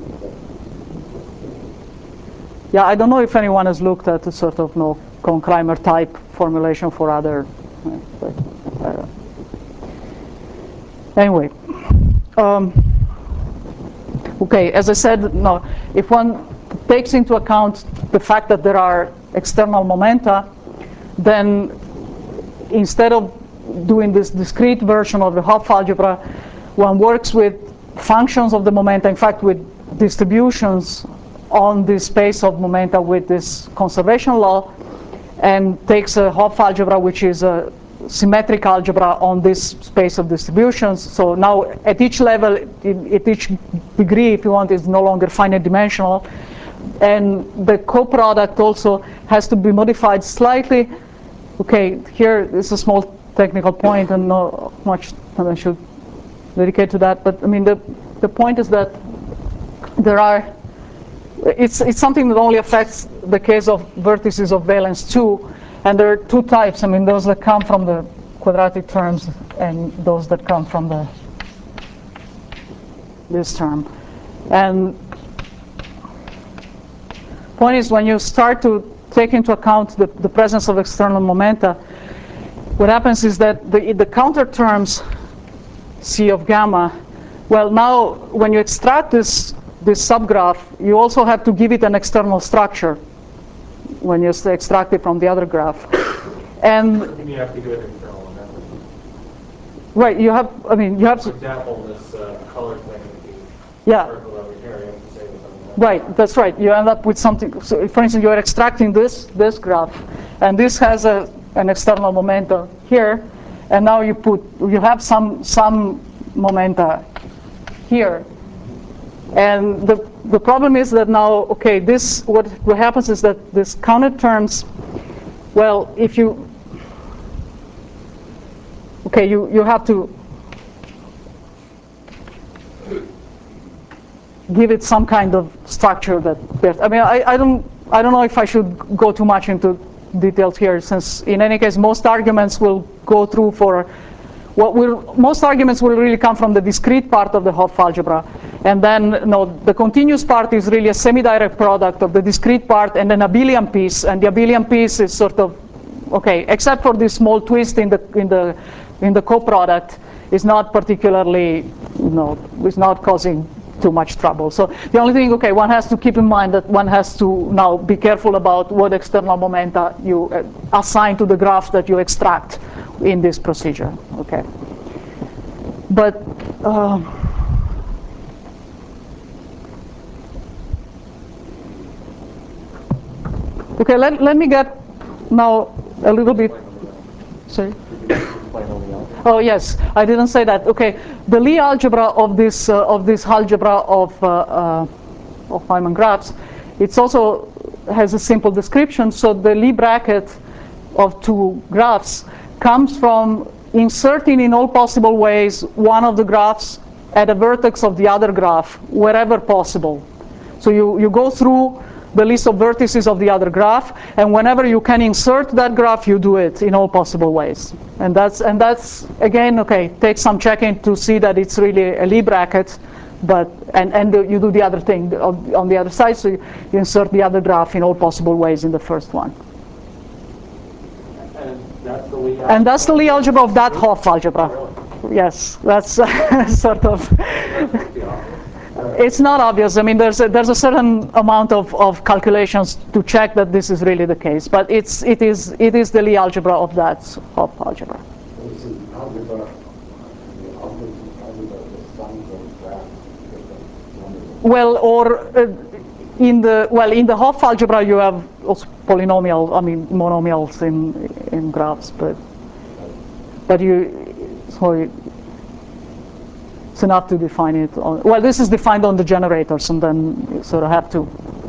yeah, I don't know if anyone has looked at a sort of no Kohn-Kreimer type formulation for other. But, uh, anyway, um, okay. As I said, no. If one takes into account the fact that there are external momenta, then instead of doing this discrete version of the Hopf algebra, one works with functions of the momenta, in fact with distributions on the space of momenta with this conservation law, and takes a Hopf algebra, which is a symmetric algebra on this space of distributions. So now at each level, at each degree, if you want, is no longer finite dimensional. And the coproduct also has to be modified slightly. Okay, here is a small technical point, and not much that I should dedicate to that. But I mean, the the point is that there are. It's it's something that only affects the case of vertices of valence two, and there are two types. I mean, those that come from the quadratic terms, and those that come from the this term. And point is, when you start to take into account the, the presence of external momenta, what happens is that the, the counter terms C of gamma, well, now when you extract this, this subgraph, you also have to give it an external structure when you extract it from the other graph. And You have to do it internal analysis. right, you have, I mean, you have For to, example, this uh, color thing with the yeah. circle over here, you have to say something like Right, that's right. You end up with something. So for instance, you're extracting this this graph, and this has a an external momenta here, and now you put you have some some momenta here, and the the problem is that now, okay, this what what happens is that this counted terms, well, if you okay, you you have to give it some kind of structure that I mean, I, I don't I don't know if I should go too much into details here, since in any case most arguments will go through for what will most arguments will really come from the discrete part of the Hopf algebra, and then no, the continuous part is really a semi-direct product of the discrete part and an abelian piece, and the abelian piece is sort of okay, except for this small twist in the in the in the coproduct, is not particularly you know is not causing too much trouble. So the only thing, okay, one has to keep in mind that one has to now be careful about what external momenta you uh, assign to the graph that you extract in this procedure. Okay, but uh, okay, let let me get now a little bit. Sorry. Oh yes, I didn't say that. Okay, the Lie algebra of this uh, of this algebra of uh, uh, of Feynman graphs, it's also has a simple description. So the Lie bracket of two graphs comes from inserting in all possible ways one of the graphs at a vertex of the other graph wherever possible. So you you go through the list of vertices of the other graph, and whenever you can insert that graph, you do it in all possible ways. And that's and that's again, okay, take some checking to see that it's really a Lie bracket, but and and you do the other thing on, on the other side, so you, you insert the other graph in all possible ways in the first one. And that's the Lie algebra. And that's the Lie algebra of that Hopf algebra. Really? Yes, that's sort of. It's not obvious. I mean, there's a, there's a certain amount of, of calculations to check that this is really the case, but it's it is it is the Lie algebra of that Hopf algebra. This is algebra, the algebra, algebra of the sums of graphs. Well, or uh, in the well in the Hopf algebra you have also polynomial, I mean monomials in in graphs, but but you So it, it's enough to define it on, well, this is defined on the generators, and then you sort of have to.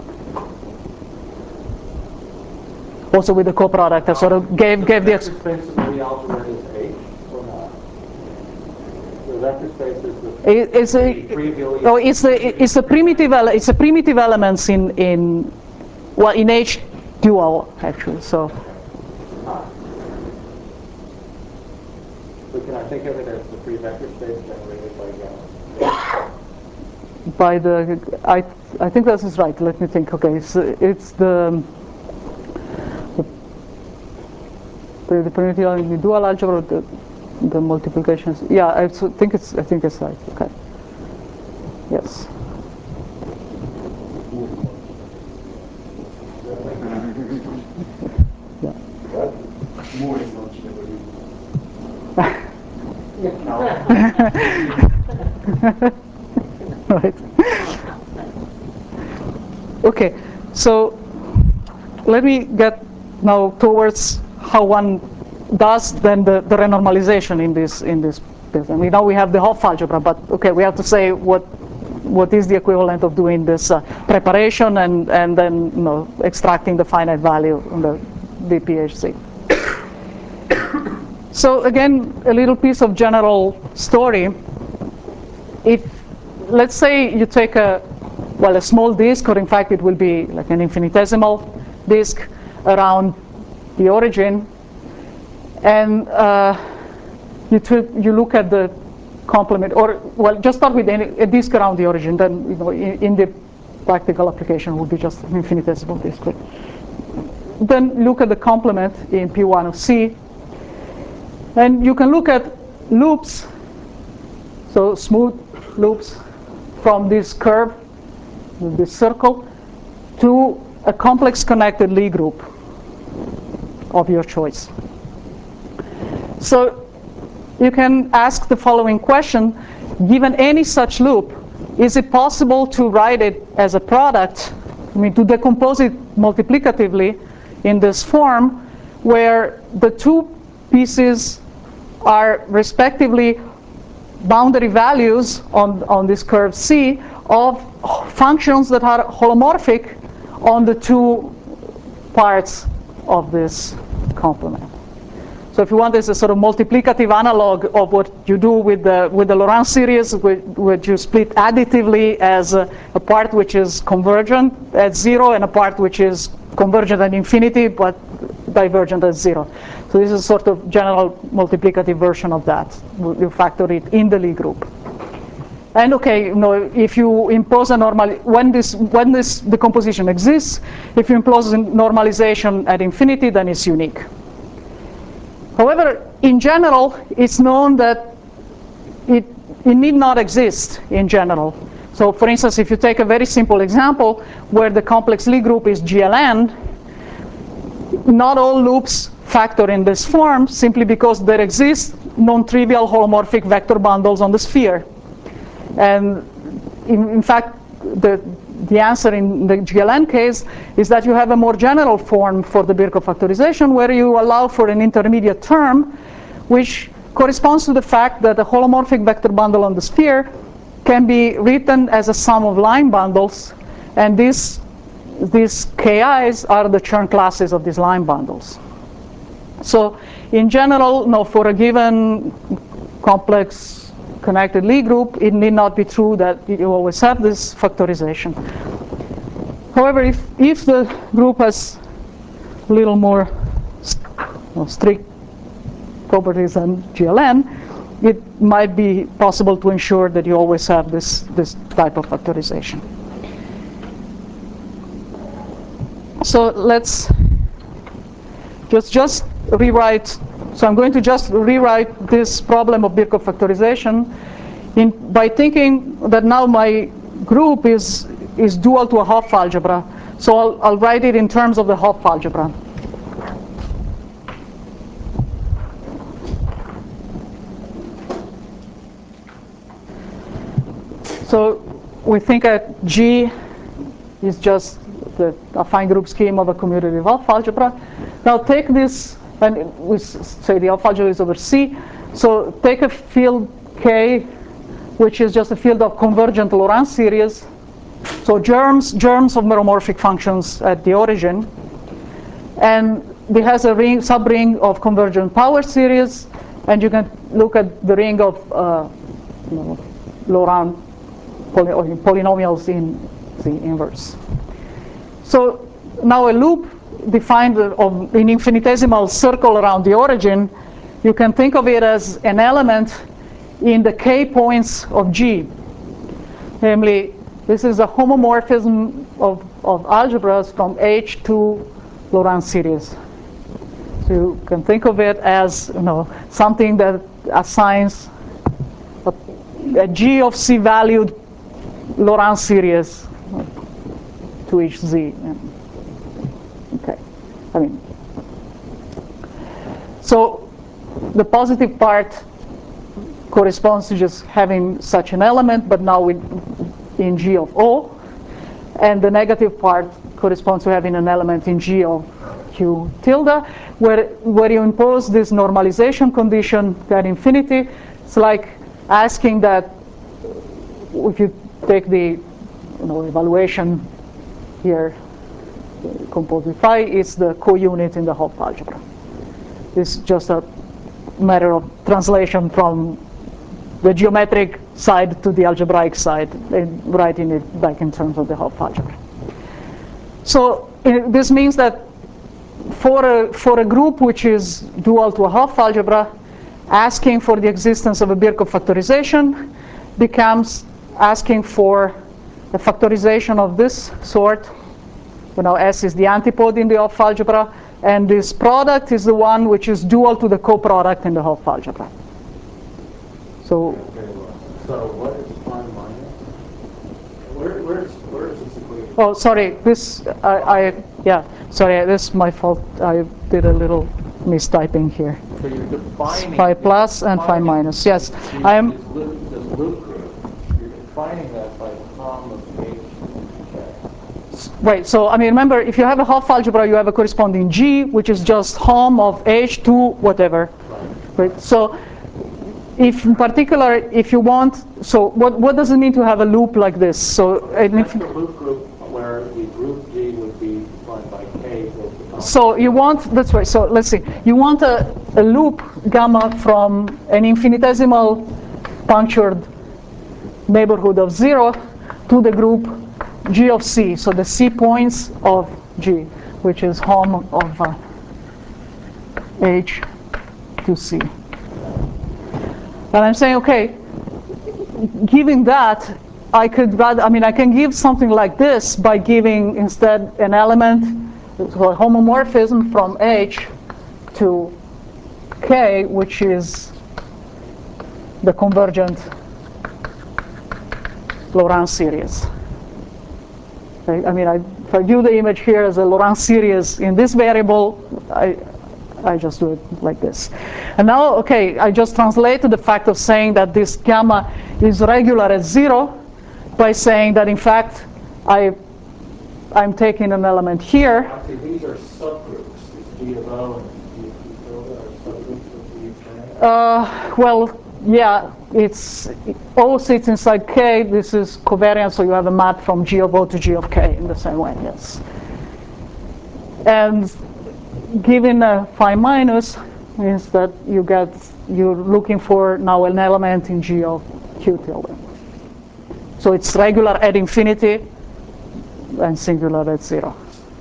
Also with the coproduct, I sort of gave, gave the... The vector space of the algebra is H or not? The vector space is the... It, it's a, oh, it's the, it's a primitive, ele- it's a primitive elements in, in, well, in H dual, actually, so. Ah. So can I think of it as the free vector space generated by gamma? By the, I, I think this is right. Let me think. Okay, it's, it's the, the, the primitive in the dual algebra, the, the multiplications. Yeah, I think it's, I think it's right. Okay. Yes. Yeah. More functionality. Right. Okay, so let me get now towards how one does then the, the renormalization in this in this business. We know we have the Hopf algebra, but okay, we have to say what what is the equivalent of doing this uh, preparation and and then you know extracting the finite value in the D P H C. So again, a little piece of general story. If, let's say you take a, well, a small disk, or in fact it will be like an infinitesimal disk around the origin, and uh, you, t- you look at the complement, or, well, just start with any, a disk around the origin, then, you know, in, in the practical application would be just an infinitesimal disk. But then look at the complement in P one of C, and you can look at loops, so smooth loops from this curve, this circle, to a complex connected Lie group of your choice. So you can ask the following question: given any such loop, is it possible to write it as a product, I mean to decompose it multiplicatively in this form, where the two pieces are respectively boundary values on, on this curve C of functions that are holomorphic on the two parts of this complement. So if you want, this is a sort of multiplicative analog of what you do with the with the Laurent series, which, which you split additively as a, a part which is convergent at zero and a part which is convergent at infinity but divergent at zero. So this is a sort of general multiplicative version of that. You factor it in the Lie group. And okay, you know, if you impose a normal, when this when this decomposition exists, if you impose a normalization at infinity, then it's unique. However, in general, it's known that it, it need not exist in general. So for instance, if you take a very simple example where the complex Lie group is G L N, not all loops factor in this form simply because there exist non-trivial holomorphic vector bundles on the sphere. And in, in fact, the, the answer in the G L N case is that you have a more general form for the Birkhoff factorization where you allow for an intermediate term which corresponds to the fact that a holomorphic vector bundle on the sphere can be written as a sum of line bundles, and these, these K Is are the Chern classes of these line bundles. So in general, no, for a given complex connected Lie group, it need not be true that you always have this factorization. However, if, if the group has a little more you know, strict properties than G L N, it might be possible to ensure that you always have this, this type of factorization. So let's just, just rewrite. So I'm going to just rewrite this problem of Birkhoff factorization in, by thinking that now my group is, is dual to a Hopf algebra. So I'll, I'll write it in terms of the Hopf algebra. So we think that G is just the affine group scheme of a commutative Hopf algebra. Now take this, and we say the Hopf algebra is over C. So take a field K, which is just a field of convergent Laurent series. So germs, germs of meromorphic functions at the origin. And it has a ring, subring of convergent power series. And you can look at the ring of uh, you know, Laurent poly polynomials in the inverse. So now a loop defined of an infinitesimal circle around the origin, you can think of it as an element in the k points of G. Namely, this is a homomorphism of, of algebras from H to Laurent series. So you can think of it as, you know, something that assigns a, a G of C valued Laurent series to each Z. Okay, I mean, so the positive part corresponds to just having such an element, but now with, in G of O, and the negative part corresponds to having an element in G of Q tilde, where, where you impose this normalization condition at infinity. It's like asking that if you take the you know, evaluation here, composed with phi, is the co-unit in the Hopf algebra. It's just a matter of translation from the geometric side to the algebraic side, and writing it back in terms of the Hopf algebra. So uh, this means that for a, for a group which is dual to a Hopf algebra, asking for the existence of a Birkhoff factorization becomes asking for a factorization of this sort. You know, S is the antipode in the Hopf algebra, and this product is the one which is dual to the coproduct in the Hopf algebra. So, so what is phi minus? Where, where's, where is this equation? oh, sorry, this, I, I, yeah, sorry, this is my fault. I did a little mistyping here. So you're defining Phi plus and phi minus, yes. This, I am. this, loop, this loop group, you're defining that by the sum of H and K. Right, so I mean, remember, if you have a Hopf algebra, you have a corresponding G, which is just hom of H to whatever. Right. Right, so if in particular, if you want, so what, what does it mean to have a loop like this? So and That's if, the loop group where the group G would be defined by K. so you want, that's right, so let's see. You want a, a loop gamma from an infinitesimal punctured neighborhood of zero to the group G of C, so the C points of G, which is hom of uh, H to C. And I'm saying, okay, given that, I could rather, I mean, I can give something like this by giving instead an element, so a homomorphism from H to K, which is the convergent Laurent series. Okay? I mean, I, if I view the image here as a Laurent series in this variable, I, I just do it like this. And now, okay, I just translated the fact of saying that this gamma is regular at zero by saying that, in fact, I, I'm taking an element here. Actually, these are subgroups. It's G of O and G of Q tilde are subgroups of G of K. Uh, well, yeah, it's O sits inside K. This is covariant, so you have a map from G of O to G of K in the same way, yes. And given a phi minus means that you get, you're looking for now an element in G of Q tilde. So it's regular at infinity and singular at zero.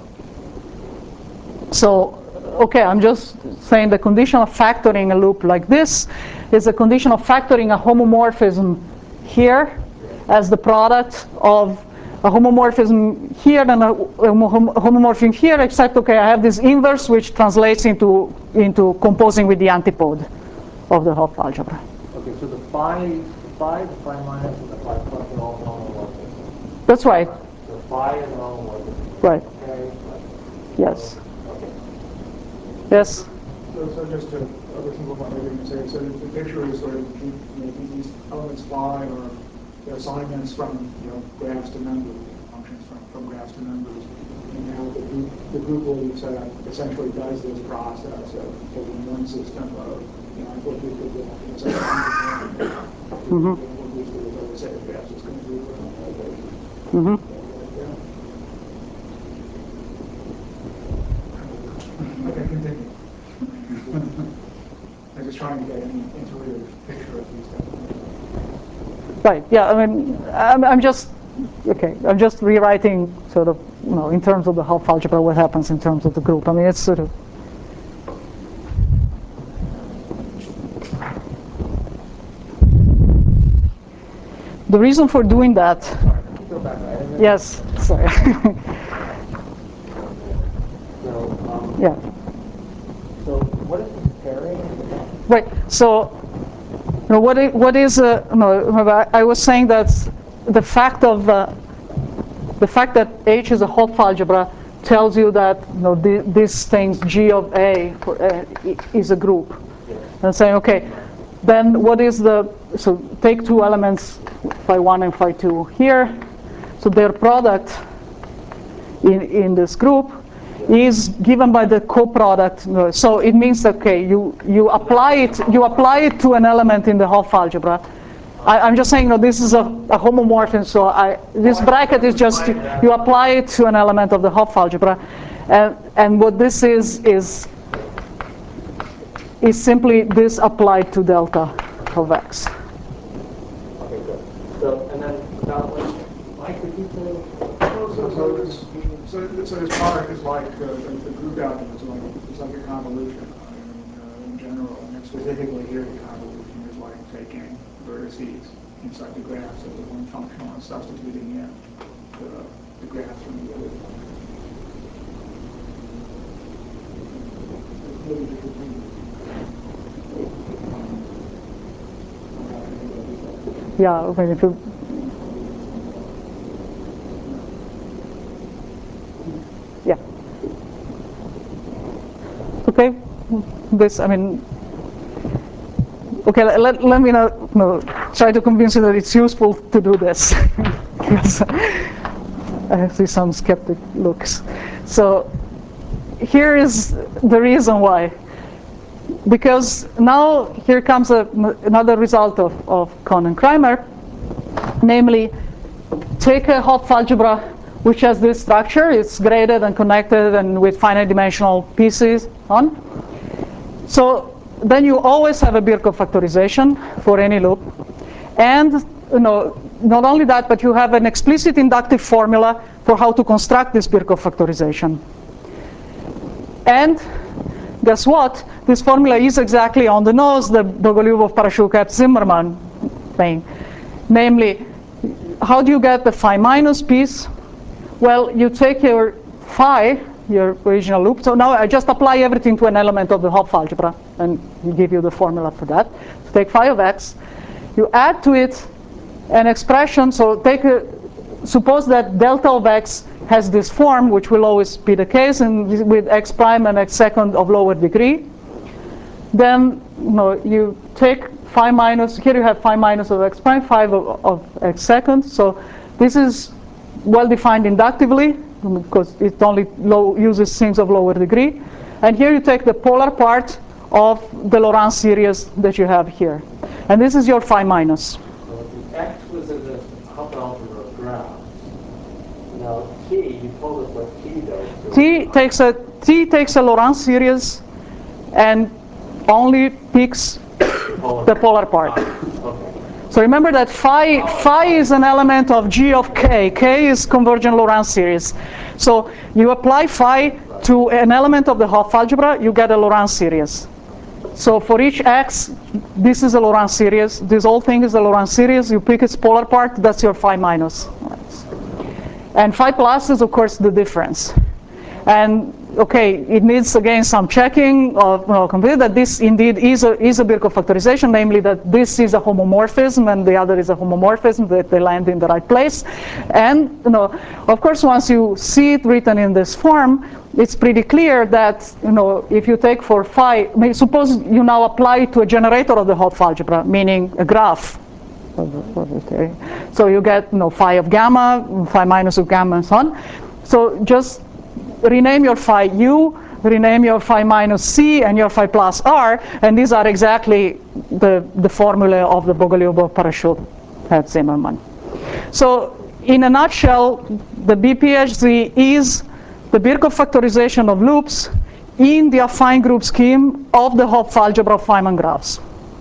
So, okay, I'm just saying the condition of factoring a loop like this is a condition of factoring a homomorphism here as the product of a homomorphism here and a, a homomorphism here, except, okay, I have this inverse which translates into, into composing with the antipode of the Hopf algebra. Okay, so the phi, the phi, the phi minus, and the phi plus are all homomorphisms. That's right. So phi is an homomorphism. Right. Okay. Yes. Okay. Yes. So, so just to oversimplify everything you say, so the picture is sort of, you know, these elements phi or the assignments from, you know, graphs to members, functions from, from graphs to members. And now the group, the group will set up essentially does this process of taking one system of you know, I thought you could, uh, it's like, Mhm. the second pass is going to do it. Mhm. Okay, continue. I'm just trying to get an intuitive picture of these things. Right. Yeah. I mean, I'm, I'm just okay. I'm just rewriting sort of, you know, in terms of the Hopf algebra, what happens in terms of the group. I mean, it's sort of. The reason for doing that. Go back. I have a- Yes. Sorry. So, um, Yeah. so what is comparing? Right. So, you know, what is, what is uh, no, I, I was saying that the fact of uh, the fact that H is a Hopf algebra tells you that, you know, the, these things G of A for, uh, is a group. And saying, okay, then what is the, so take two elements, phi one and phi two here. So their product in, in this group is given by the coproduct. No, so it means that, okay, you, you apply it you apply it to an element in the Hopf algebra. I, I'm just saying, no, this is a, a homomorphism. So I, this bracket is just you, you apply it to an element of the Hopf algebra, and and what this is is is simply this applied to delta of x. Okay, good. So, and then about like, Mike, could you say? Well, so, so, this, so, so this product is like uh, the, the group algebra. It's like, it's like a convolution. I mean, uh, in general, and specifically here, the convolution is like taking vertices inside the graphs of the one functional and substituting in the, the graphs from the other. Yeah, I mean, if you yeah. Okay, this, I mean, okay, let, let me not, no, try to convince you that it's useful to do this. Because I see some skeptic looks. So here is the reason why. Because now here comes a, another result of, of Kohn and Kramer, namely, take a Hopf algebra which has this structure. It's graded and connected and with finite dimensional pieces on. So then you always have a Birkhoff factorization for any loop. And, you know, not only that, but you have an explicit inductive formula for how to construct this Birkhoff factorization. And guess what? This formula is exactly on the nose, the Bogoliubov-Parashuk-Zimmerman thing. Namely, how do you get the phi minus piece? Well, you take your phi, your original loop. So now I just apply everything to an element of the Hopf algebra, and we give you the formula for that. So take phi of x. You add to it an expression. So take a, suppose that delta of x has this form, which will always be the case, and with x prime and x second of lower degree. Then, you know, you take phi minus. Here you have phi minus of x prime, phi of, of x second. So this is well defined inductively because it only low, uses things of lower degree. And here you take the polar part of the Laurent series that you have here. And this is your phi minus. So the X was in the Hopf algebra graph. Now T, you told us what T does. So T takes a T takes a Laurent series and only picks polar. the polar part. Okay. So remember that phi, phi is an element of G of K. K is convergent Laurent series. So you apply phi to an element of the Hopf algebra, you get a Laurent series. So for each x, this is a Laurent series. This whole thing is a Laurent series. You pick its polar part, that's your phi minus. And phi plus is, of course, the difference. And okay, it needs again some checking of, you know, computer that this indeed is a is a Birkhoff factorization, namely that this is a homomorphism and the other is a homomorphism, that they land in the right place. And, you know, of course, once you see it written in this form, it's pretty clear that, you know, if you take for phi, I mean, suppose you now apply it to a generator of the Hopf algebra, meaning a graph. Okay. So you get, you know, phi of gamma, phi minus of gamma, and so on. So just rename your phi u, rename your phi minus C and your phi plus R, and these are exactly the, the formula of the Bogoliubov parachute at Zimmermann. So in a nutshell, the B P H Z is the Birkhoff factorization of loops in the affine group scheme of the Hopf algebra of Feynman graphs.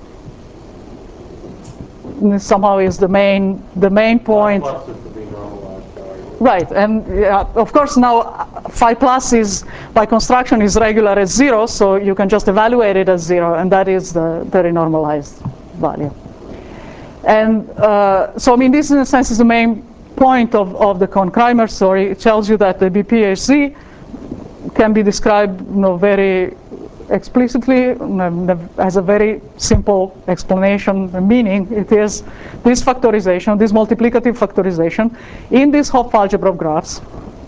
And this somehow is the main, the main point. Plus is to be normalized value. Right, and uh, of course now phi plus is, by construction, is regular as zero, so you can just evaluate it as zero, and that is the, the renormalized value. And uh, so, I mean, this in a sense is the main point of, of the Kohn-Kreimer story. It tells you that the B P H Z can be described, you know, very explicitly, as a very simple explanation, meaning it is this factorization, this multiplicative factorization in this Hopf algebra of graphs.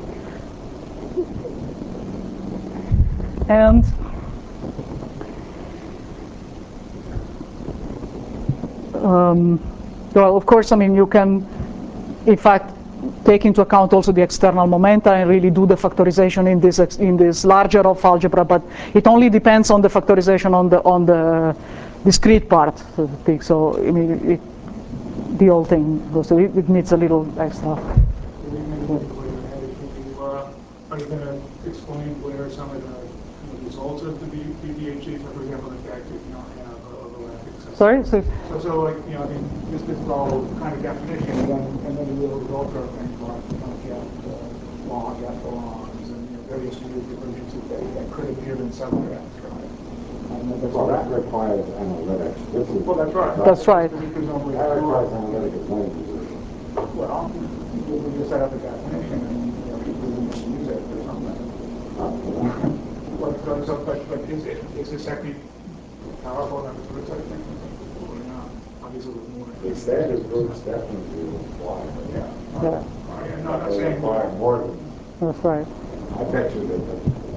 And um, well, of course, I mean, you can, in fact, take into account also the external momenta and really do the factorization in this in this larger Hopf algebra, but it only depends on the factorization on the on the discrete part, so to speak. So I mean, it, the whole thing goes. So it, it needs a little extra. Are you going to explain where some of the, the results of the B P H Z, for example, the fact that you don't have overlapping systems? Sorry. So, so, so like you know, I mean, this this is all kind of definition, and then and then the results are things like you know, get uh, log epsilons and you know, various new divergences that, that could appear in subgraphs, right? And that's Well, that requires analytics. This is, well, that's right. That's right. This is only that requires analytic language. well, we just set up a definition, and you know, people can use it or something. Well, so, so, but, but is it is this technique powerful enough to prove anything, or not? Obviously, with more. The standard groups definitely will apply. Yeah. yeah, Uh, yeah, no, I'm not They saying apply more than, that's right. I bet you that.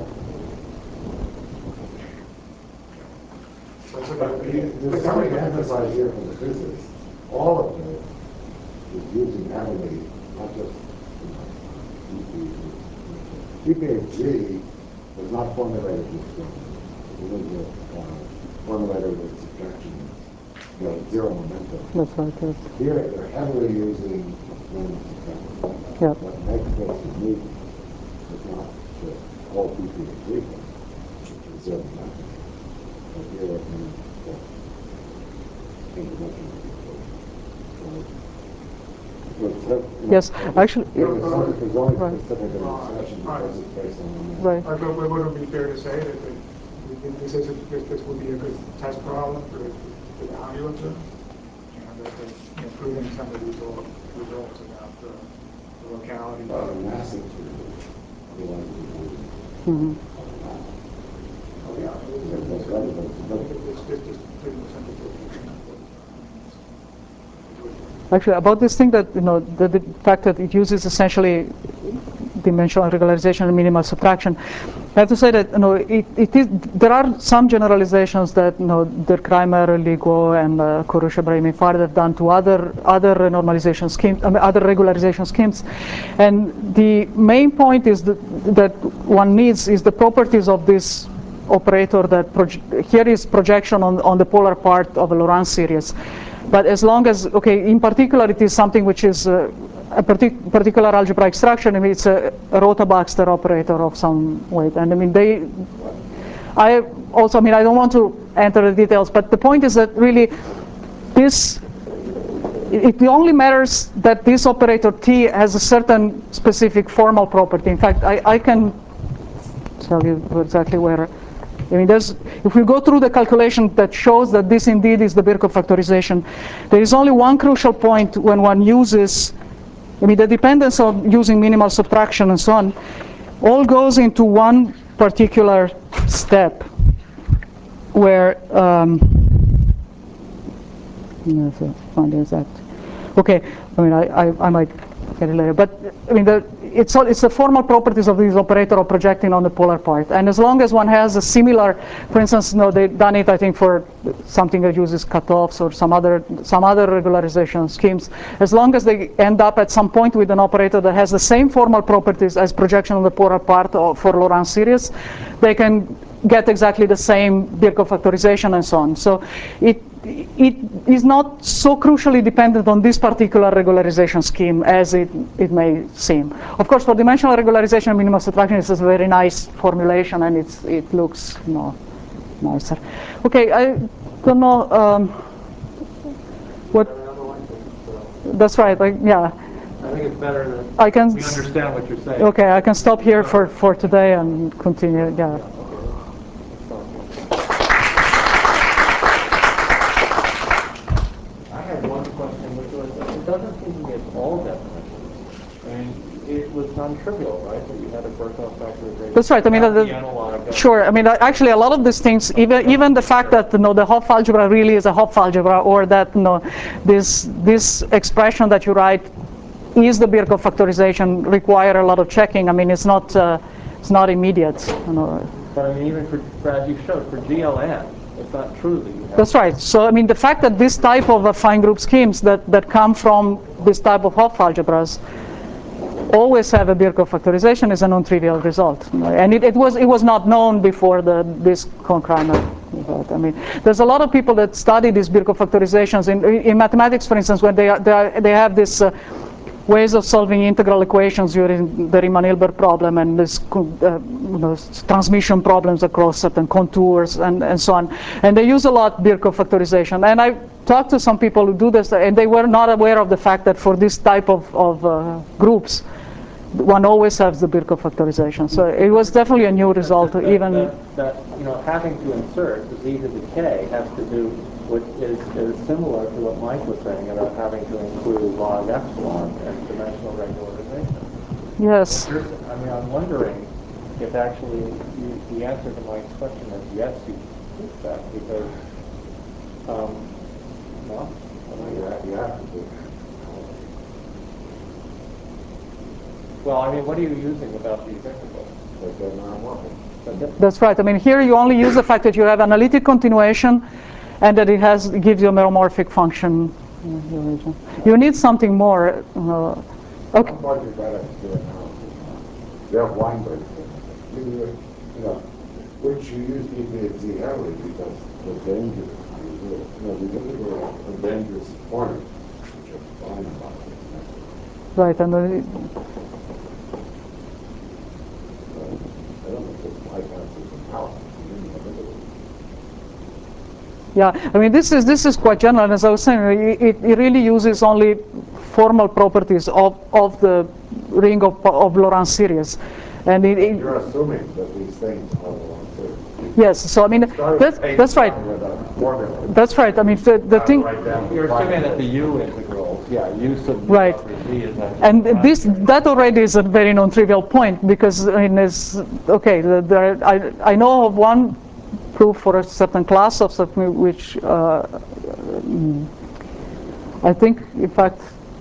So, so But that, there's something to emphasize here from the physics. All of it is using heavily, not just, you know, B P H Z was not formulated with swing. It was a, uh, formulated with subtraction, you know, zero momentum. That's right. Yes. Here, they're heavily using random subtraction. Yeah. What makes this unique is not the whole B P H Z thing, which is zero momentum. But here, it means that intervention of the equation. So, so, you know, Yes, actually. There's only, there's only Right. specific in the session because it's based on momentum. Right. Uh, but would it be fair to say that the, this, is, this, this would be a good test problem for the, the value of the, you know, that the, you know, proving some of these old results about the, the locality? Uh, massive too. Otherwise, we would. Mm-hmm. Oh, yeah. That's right, but- It's just, just taking the sensitivity. Actually, about this thing that, you know, the, the fact that it uses essentially dimensional regularization and minimal subtraction, I have to say that, you know, it, it is, there are some generalizations that, you know, Durkheim, Ligo, and uh, Kurusha, Brahimi, Fard have done to other other normalization schemes, I mean, other regularization schemes, and the main point is that that one needs is the properties of this operator that here is projection on on the polar part of a Laurent series. But as long as, okay, in particular, it is something which is uh, a partic particular algebraic structure. I mean, it's a, a Rotha-Baxter operator of some weight. And I mean, they, I also, I mean, I don't want to enter the details, but the point is that really this, it, it only matters that this operator T has a certain specific formal property. In fact, I, I can tell you exactly where. I mean, there's, if we go through the calculation that shows that this indeed is the Birkhoff factorization, there is only one crucial point when one uses, I mean, the dependence of using minimal subtraction and so on, all goes into one particular step where, um, find the exact, okay, I mean, I, I, I might get it later, but I mean, the, it's, all, it's the formal properties of this operator of projecting on the polar part. And as long as one has a similar, for instance, you know, they've done it, I think, for something that uses cutoffs or some other, some other regularization schemes. As long as they end up at some point with an operator that has the same formal properties as projection on the polar part of, for Laurent series, they can get exactly the same Birkhoff factorization and so on. So it, it is not so crucially dependent on this particular regularization scheme as it, it may seem. Of course, for dimensional regularization and minimal subtraction, it's a very nice formulation, and it's, it looks, you know, nicer. Okay, I don't know um, what. That's right. I, yeah. I think it's better that I can we understand what you're saying. Okay, I can stop here for for today and continue. Yeah. It doesn't seem to me it's all definitions. I mean, it was non-trivial, right, that you had a Birkhoff factorization. That's right. I mean, the, the sure. I mean, actually, a lot of these things, even even the fact that you know the Hopf algebra really is a Hopf algebra, or that you know this this expression that you write is the Birkhoff factorization, require a lot of checking. I mean, it's not uh, it's not immediate. You know. But I mean, even for, for as you showed for G L N. It's not true that you have. That's right. So I mean, the fact that this type of uh, fine group schemes that, that come from this type of Hopf algebras always have a Birkhoff factorization is a non-trivial result. And it, it was it was not known before the this Kohn-Kreimer. I mean, there's a lot of people that study these Birkhoff factorizations in in mathematics, for instance, when they are, they are, they have this. Uh, ways of solving integral equations using the Riemann-Hilbert problem and this uh, you know, transmission problems across certain contours and, and so on. And they use a lot Birkhoff factorization. And I talked to some people who do this, and they were not aware of the fact that for this type of, of uh, groups, one always has the Birkhoff factorization. So it was definitely a new result. That, even that, that, you know, having to insert the z to the k has to do with is, is similar to what Mike was saying about having to include log epsilon and dimensional regularization. Yes. I mean, I'm wondering if actually you, the answer to Mike's question is yes, you do that because um, no, You have, you have to do it. well, I mean, what are you using about these intervals? But they're not working. That's it? That's right. I mean, here you only use the fact that you have analytic continuation and that it has it gives you a meromorphic function. You need something more. Uh, okay. How far you gotta do analysis? You have Weinberg. You, you know, which you use D P at Z heavily because the danger, you know, the difficult and dangerous corners, which are fine about it. Right, and uh, I don't know if it's like analysis and analysis. yeah, I mean, this is this is quite general. As I was saying, it, it really uses only formal properties of, of the ring of, of Laurent series. And it, it, you're assuming that these things are Laurent series. Yes, so I mean, that's, that's right. That's right. I mean, the, the thing. You're assuming that the U integrals, yeah, U sub right. Z is actually. And this, that already is a very non-trivial point because I mean, it's okay. There, I, I know of one proof for a certain class of something which uh, I think, in fact,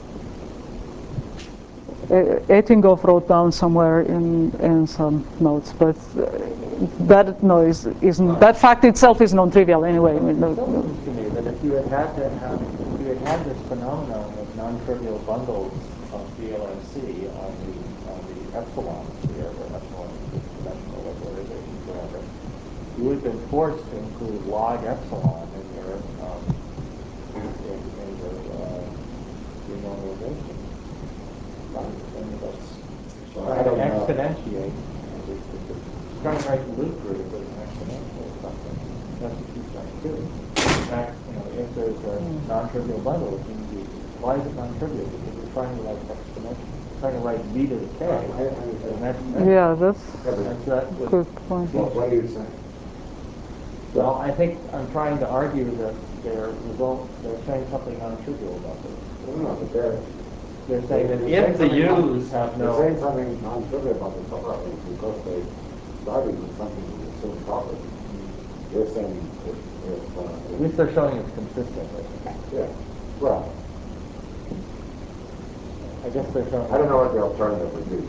Ettinghoff wrote down somewhere in, in some notes, but uh, that no is isn't that fact itself is non-trivial anyway. I mean, no, it seems to me that if you had had to have, if you had had this phenomenon of non-trivial bundles of D L M C on the on the epsilon sphere, or epsilon dimensional regularization parameter, you would have been forced to include log epsilon in your um, in, in your uh, your normalization. I mean, that's trying to exponentiate. Trying to write the loop through it, but exponentiate something. That's what you're trying to do. In fact, you know, if there's a non-trivial bundle, it can be, why is it non-trivial? Because you're trying to write exponential. Trying to write v to the k. Uh, yeah, that's, that's that a good point. Well, what are you saying? Well, I think I'm trying to argue that their result, they're saying something non-trivial about this. No, no, but they're, They're saying that they're if the saying something U's have They're no... saying something non-trivial about the properties because they started with something with the same property. They're saying if, if, uh, At least they're showing it's consistent with it. yeah, well, I guess there's no. I don't know what the alternative would be.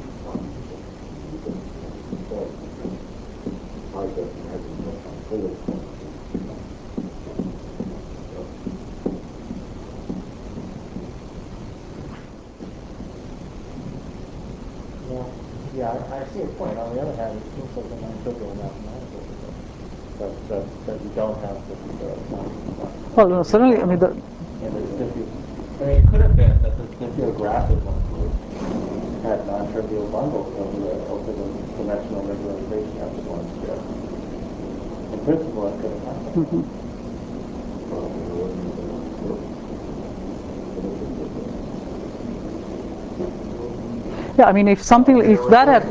Hard to imagine what kind of physics. Well, yeah, I, I see your point. On the other hand, it seems like a non-trivial mathematical result that, that, that you don't have to uh, count. Well, no, certainly, I mean, the, And there's diffuse, I mean, it could have been that the diffeographical group had non-trivial bundles over the, over the dimensional regularization epsilon square. In principle, it could have happened. mhm. Yeah, I mean, if something, if that had,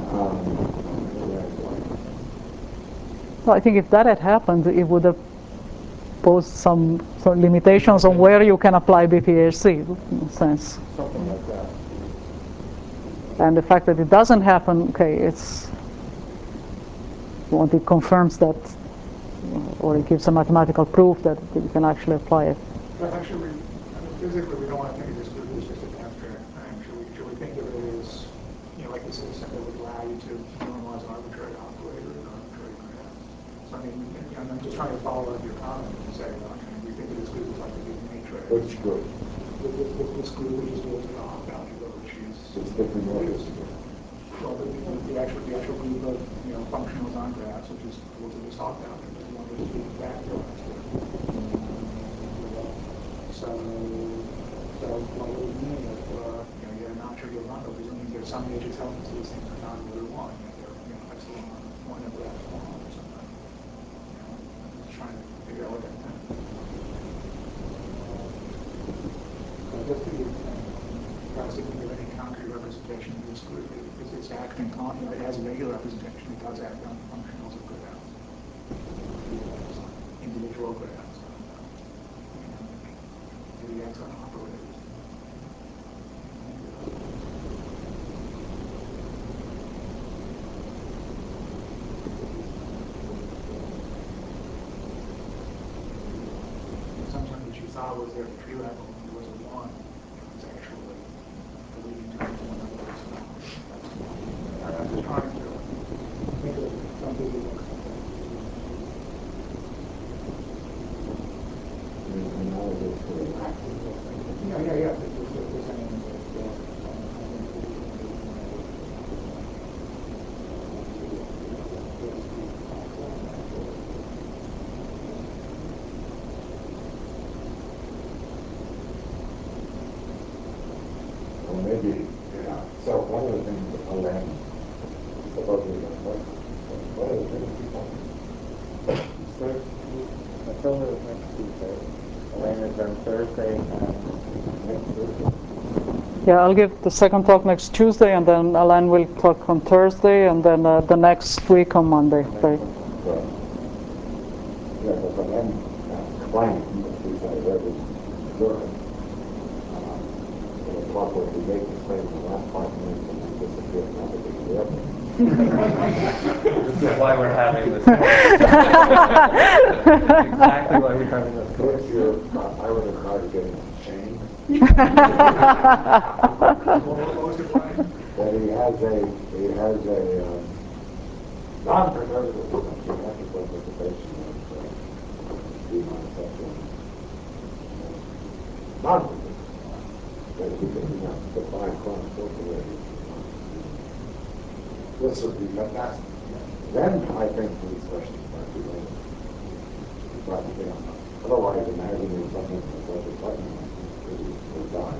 well, I think if that had happened, it would have posed some, some limitations on where you can apply B P H C, in a sense. Something like that. And the fact that it doesn't happen, okay, it's, well, it confirms that, or it gives a mathematical proof that you can actually apply it. But actually, I mean, physically, we don't want to think of this group as just an abstract thing. Should we, should we think of it as, you know, like this is something that would allow you to normalize arbitrary operators or arbitrary graphs? So, I mean, you know, I'm just trying to follow up your comment and say, okay, we think of this group as like a big matrix. Which group? This, this, this group, which is goes to the Hopf algebra, which is It's different orders. well, the, the, the actual the actual group of you know functionals on graphs, which is equal to this Hopf algebra, is one of the two factorized here. So, so what would it mean if uh, you know you had a non-trivial bundle? Does it mean there's some matrix elements of these things are non-order one? You know, they're you know epsilon one over epsilon or something. You know, I'm just trying to figure out what that meant. So just to be perhaps if you give any concrete representation of this group, is it's acting on, you know, it has a regular representation, it does act on the functionals of graphs. Individual graphs. Maybe acts on operators. Sometimes what you thought was there at the tree level was a one, it was actually leading to one of those. I'm just trying to think of something that looks like that. Yeah, yeah, yeah. This is what we're saying. Well, maybe, yeah. So one of the things that I'll add, supposedly, what, what are the things people? Matilda is next Tuesday. Elena is on Thursday. And Next Thursday. Yeah, I'll give the second talk next Tuesday, and then Alain will talk on Thursday, and then uh, the next week on Monday. Right. So, yeah, but but then uh, explaining that these are very good. Uh, the talk will be made to spend the last five minutes and then disappear rapidly forever. this is why we're having this course. Exactly why we're having this course. If you're, uh, I would advise getting a chain. That he has a, he has a um, non-preservative geometrical representation of uh, D minus epsilon. Non-preservative. That he can, you know, define quantum filtering. This would be fantastic. Then I think these questions might be relevant. But, you know, otherwise imagining something that's like a button will die.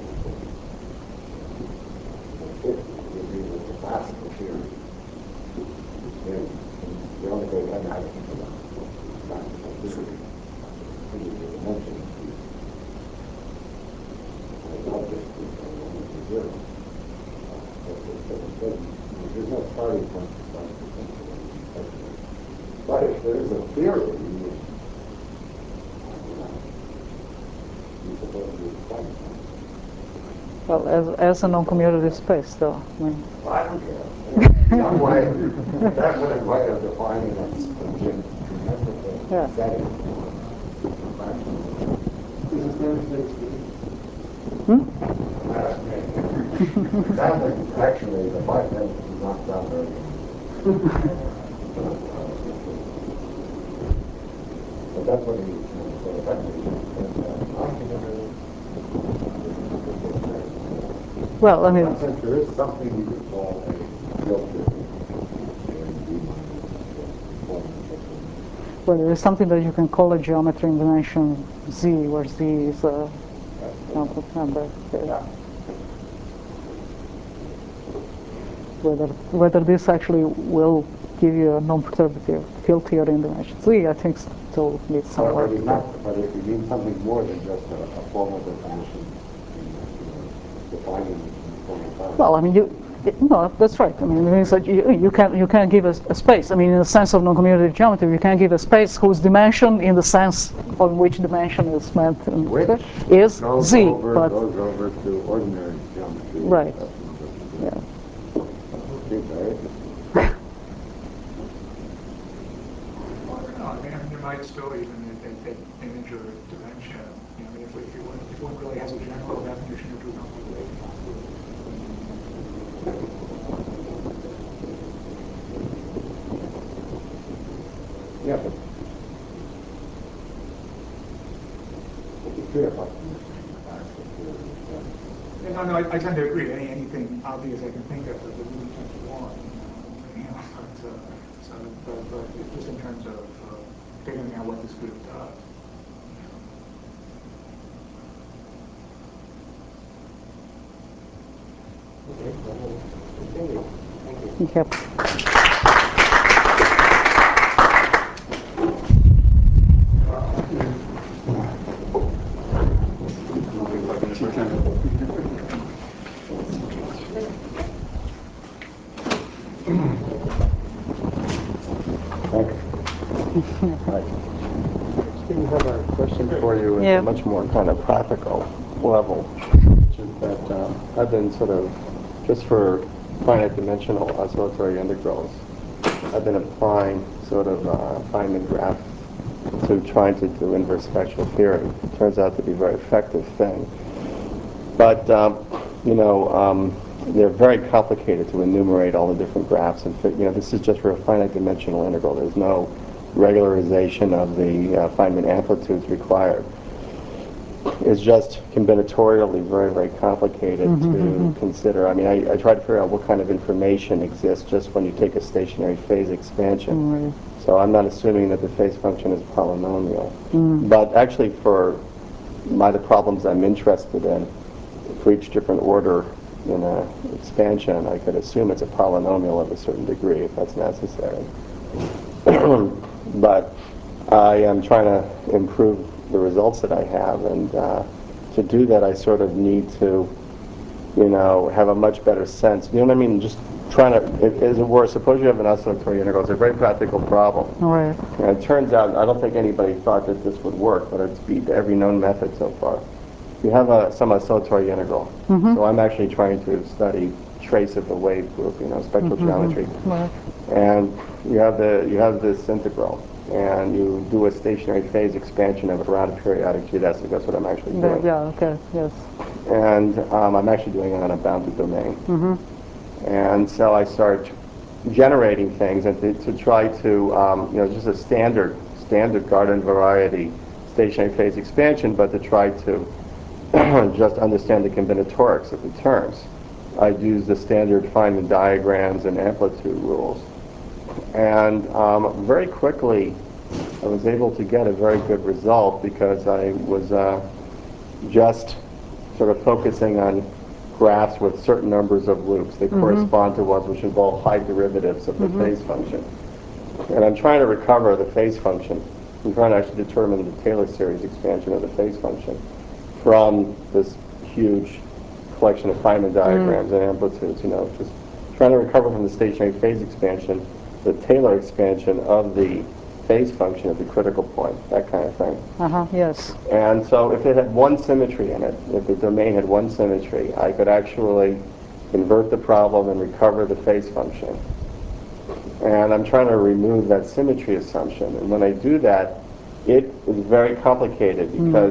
It would be the classical theory. Then the only way then I think about classical theory is the dimension of the object is one to zero. There's no starting point to start to think of it. But if there is a theory, you you're supposed to explain it. Well, as, as a non-commutative space, though. I mean, Well, I don't care. Some way, definite way of defining a geometrical Yeah. setting for a fraction. Is this Thursday, Steve? Hmm? Sounds like actually the five minutes is not sound very good. But that's what he, so that's what he Well, I mean, in that sense, there is something you could call a filter in D minus. well, there is something that you can call a geometry in dimension z, where z is a complex number. Yeah. Whether whether this actually will give you a non-perturbative field theory in dimension z, I think still needs some But work. it's not, but if you need something more than just a, a formal definition, you know, defining in formal terms. Well, I mean, you, no, that's right. I mean, it means that you, you can you can give a, a space. I mean, in the sense of non-commutative geometry, you can give a space whose dimension, in the sense of which dimension is meant, in Which is goes z. over, But goes over to ordinary geometry. Right. That's yeah. okay, right? Well, I don't know. I mean, I mean, you might still even at, at, at image or dimension. You know, I mean, if, if, you want, if one really has a general definition of non-commutative geometry. Yeah, but it's clear about the Yeah, no, no, I, I tend to agree. Any, anything obvious I can think of that would really touch one, you know, but, uh, so, but, but just in terms of uh, figuring out what this group does. Okay, so we'll continue. Thank you. Yep. We have a question for you Yeah. at a much more kind of practical level, which is that uh, I've been sort of, just for finite dimensional oscillatory integrals, I've been applying sort of uh, Feynman graph to trying to do inverse spectral theory. It turns out to be a very effective thing. But, um, you know, um, they're very complicated to enumerate all the different graphs. And, fit, you know, this is just for a finite dimensional integral. There's no regularization of the uh, Feynman amplitudes required. It's just combinatorially very, very complicated Mm-hmm, to mm-hmm. consider. I mean, I, I try to figure out what kind of information exists just when you take a stationary phase expansion. Mm-hmm. So I'm not assuming that the phase function is polynomial. Mm. But actually for my, the problems I'm interested in, for each different order in an expansion, I could assume it's a polynomial of a certain degree if that's necessary. But I am trying to improve the results that I have, and uh, to do that I sort of need to, you know, have a much better sense. You know what I mean? Just trying to, if, as it were, suppose you have an oscillatory integral. It's a very practical problem. Right. And it turns out, I don't think anybody thought that this would work, but it's beat every known method so far. You have a, some oscillatory integral. Mm-hmm. So I'm actually trying to study trace of the wave group, you know, spectral Mm-hmm. geometry. Right. And you have the you have this integral, and you do a stationary phase expansion of it around a periodic geodesic. That's what I'm actually Yeah, doing. yeah, okay, yes. And um, I'm actually doing it on a bounded domain. Mm-hmm. And so I start generating things, and to, to try to, um, you know, just a standard standard garden variety stationary phase expansion, but to try to just understand the combinatorics of the terms. I'd use the standard Feynman diagrams and amplitude rules. And um, very quickly, I was able to get a very good result because I was uh, just sort of focusing on graphs with certain numbers of loops that Mm-hmm. correspond to ones which involve high derivatives of the Mm-hmm. phase function. And I'm trying to recover the phase function. I'm trying to actually determine the Taylor series expansion of the phase function from this huge collection of Feynman diagrams mm. and amplitudes, you know, just trying to recover from the stationary phase expansion the Taylor expansion of the phase function at the critical point, that kind of thing. Uh-huh, yes. And so if it had one symmetry in it, if the domain had one symmetry, I could actually invert the problem and recover the phase function. And I'm trying to remove that symmetry assumption. And when I do that, it is very complicated because mm.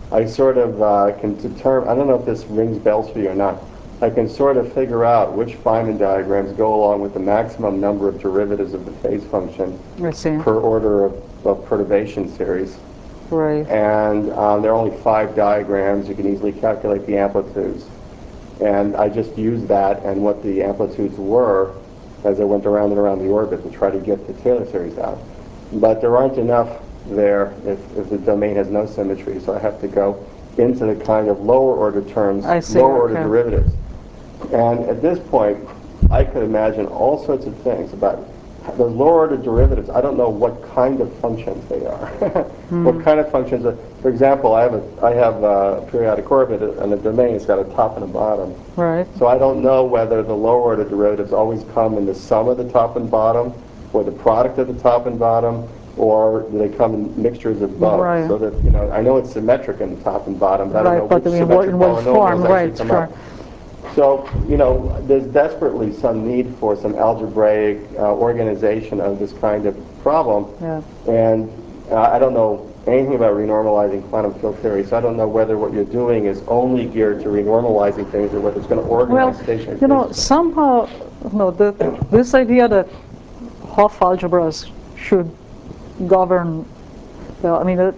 I sort of uh, can determine, I don't know if this rings bells for you or not, I can sort of figure out which Feynman diagrams go along with the maximum number of derivatives of the phase function I see. per order of, of perturbation series. Right. And um, there are only five diagrams. You can easily calculate the amplitudes. And I just used that and what the amplitudes were as I went around and around the orbit to try to get the Taylor series out. But there aren't enough there if, if the domain has no symmetry, so I have to go into the kind of lower order terms, I see, lower order okay. derivatives. And at this point, I could imagine all sorts of things about the lower order derivatives. I don't know what kind of functions they are. Hmm. What kind of functions? Are, for example, I have a I have a periodic orbit and a domain. It's got a top and a bottom. Right. So I don't know whether the lower order derivatives always come in the sum of the top and bottom, or the product of the top and bottom, or do they come in mixtures of both? Right. So that, you know, I know it's symmetric in the top and bottom, but I don't Right, know but which in what, symmetric in what form, polynomials right, actually come sure. up. So, you know, there's desperately some need for some algebraic uh, organization of this kind of problem. Yeah. And uh, I don't know anything about renormalizing quantum field theory, so I don't know whether what you're doing is only geared to renormalizing things or whether it's going to organize Well, stationary you know, phases. somehow, no, the, this idea that Hopf algebras should govern, well, I mean, uh,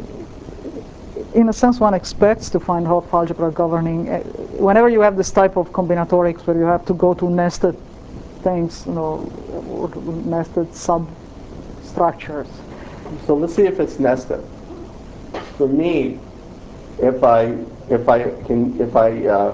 in a sense, one expects to find Hopf algebra governing. Uh, whenever you have this type of combinatorics where you have to go to nested things, you know, or nested substructures. So let's see if it's nested. For me, if I if I can if I uh,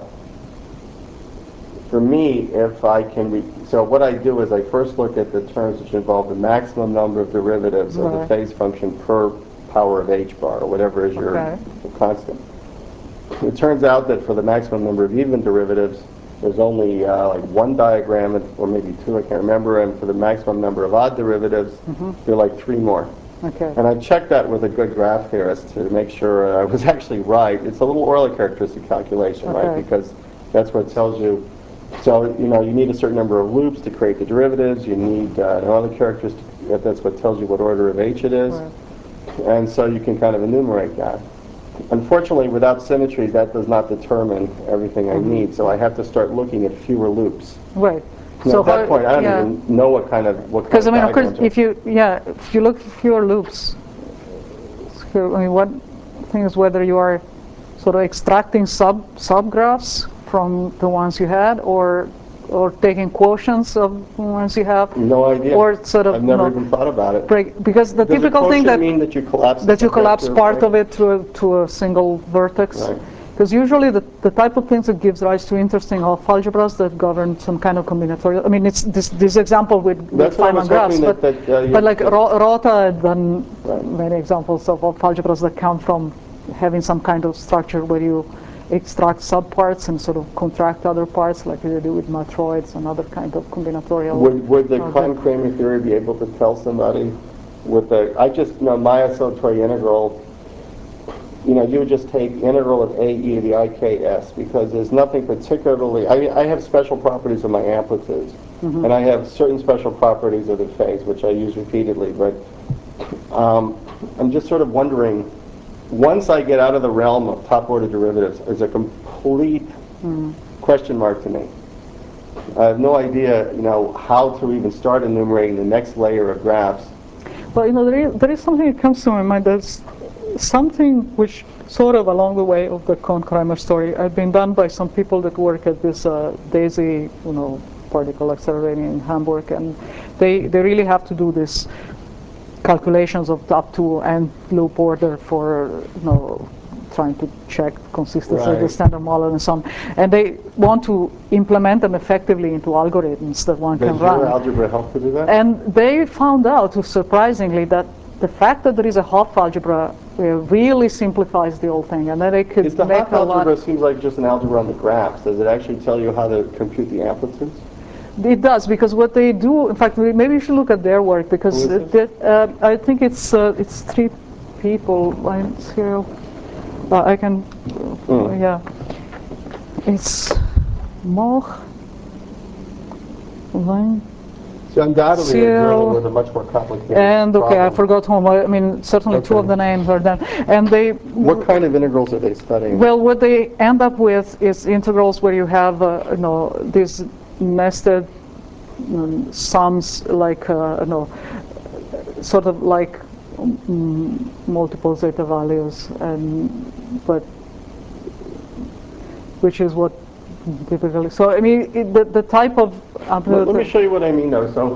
for me if I can re so what I do is I first look at the terms which involve the maximum number of derivatives of the Right. phase function per power of h bar, or whatever is your Okay. constant. It turns out that for the maximum number of even derivatives, there's only uh, like one diagram, or maybe two, I can't remember, and for the maximum number of odd derivatives, Mm-hmm. there are like three more. Okay. And I checked that with a good graph theorist to make sure I was actually right. It's a little Euler characteristic calculation, right? Okay. Because that's what tells you. So, you know, you need a certain number of loops to create the derivatives. You need uh, another characteristic. That's what tells you what order of h it is. Right. And so you can kind of enumerate that. Unfortunately, without symmetry, that does not determine everything I Mm-hmm. need. So I have to start looking at fewer loops. Right. Now, So at that how- point, I don't yeah. even know what kind of what kind Because I of mean, of course, diagrams are- if you yeah, if you look at fewer loops, so, I mean, one thing is whether you are sort of extracting sub subgraphs from the ones you had, or or taking quotients of the ones you have, No idea. or sort of I've never no, even thought about it. break, because the Does typical a thing quotient that mean that you collapse that you the collapse subvector part of break? it to a, to a single vertex. Right. Because usually the, the type of things that gives rise to interesting Hopf algebras that govern some kind of combinatorial. I mean, it's this this example with, with That's what I Feynman was graphs, hoping but that, that uh, you, but like that- Ro- Rota had done uh, many examples of Hopf algebras that come from having some kind of structure where you extract subparts and sort of contract other parts, like you do with matroids and other kind of combinatorial. would, would the uh, Klein-Kramer theory be able to tell somebody with the, I just, you know, my oscillatory integral, you know, you would just take integral of A e to the I K S, because there's nothing particularly, I mean, I have special properties of my amplitudes, Mhm. and I have certain special properties of the phase, which I use repeatedly, but um, I'm just sort of wondering, once I get out of the realm of top order derivatives, is a complete Mm. question mark to me. I have no idea, you know, how to even start enumerating the next layer of graphs. Well, you know, there is, there is something that comes to my mind. There's something which sort of along the way of the Kohn-Kramer story had been done by some people that work at this uh, DAISY, you know, particle accelerator in Hamburg, and they they really have to do this calculations of up to n loop order for, you know, trying to check consistency of the Right. standard model and so on. And they want to implement them effectively into algorithms that one Does can your run. algebra help to do that? And they found out, surprisingly, that the fact that there is a Hopf algebra uh, really simplifies the whole thing, and that it could Is the make Hopf a lot. algebra seems like just an algebra on the graphs? Does it actually tell you how to compute the amplitudes? It does, because what they do, in fact, we- maybe you should look at their work, because Who is it, it, uh, I think it's uh, it's three people. Line serial. Uh, I can, uh, Hmm. yeah. It's Moch, Line. Undoubtedly, they're dealing Cyril with a much more complicated and okay, I problem. forgot whom. I mean, certainly two Okay. of the names are done, and they. What kind of integrals are they studying? Well, what they end up with is integrals where you have, uh, you know, these nested um, sums, like, uh, you know, sort of like um, multiple zeta values, and but which is what typically. So I mean, it, the the type of Let, let me show you what I mean, though. So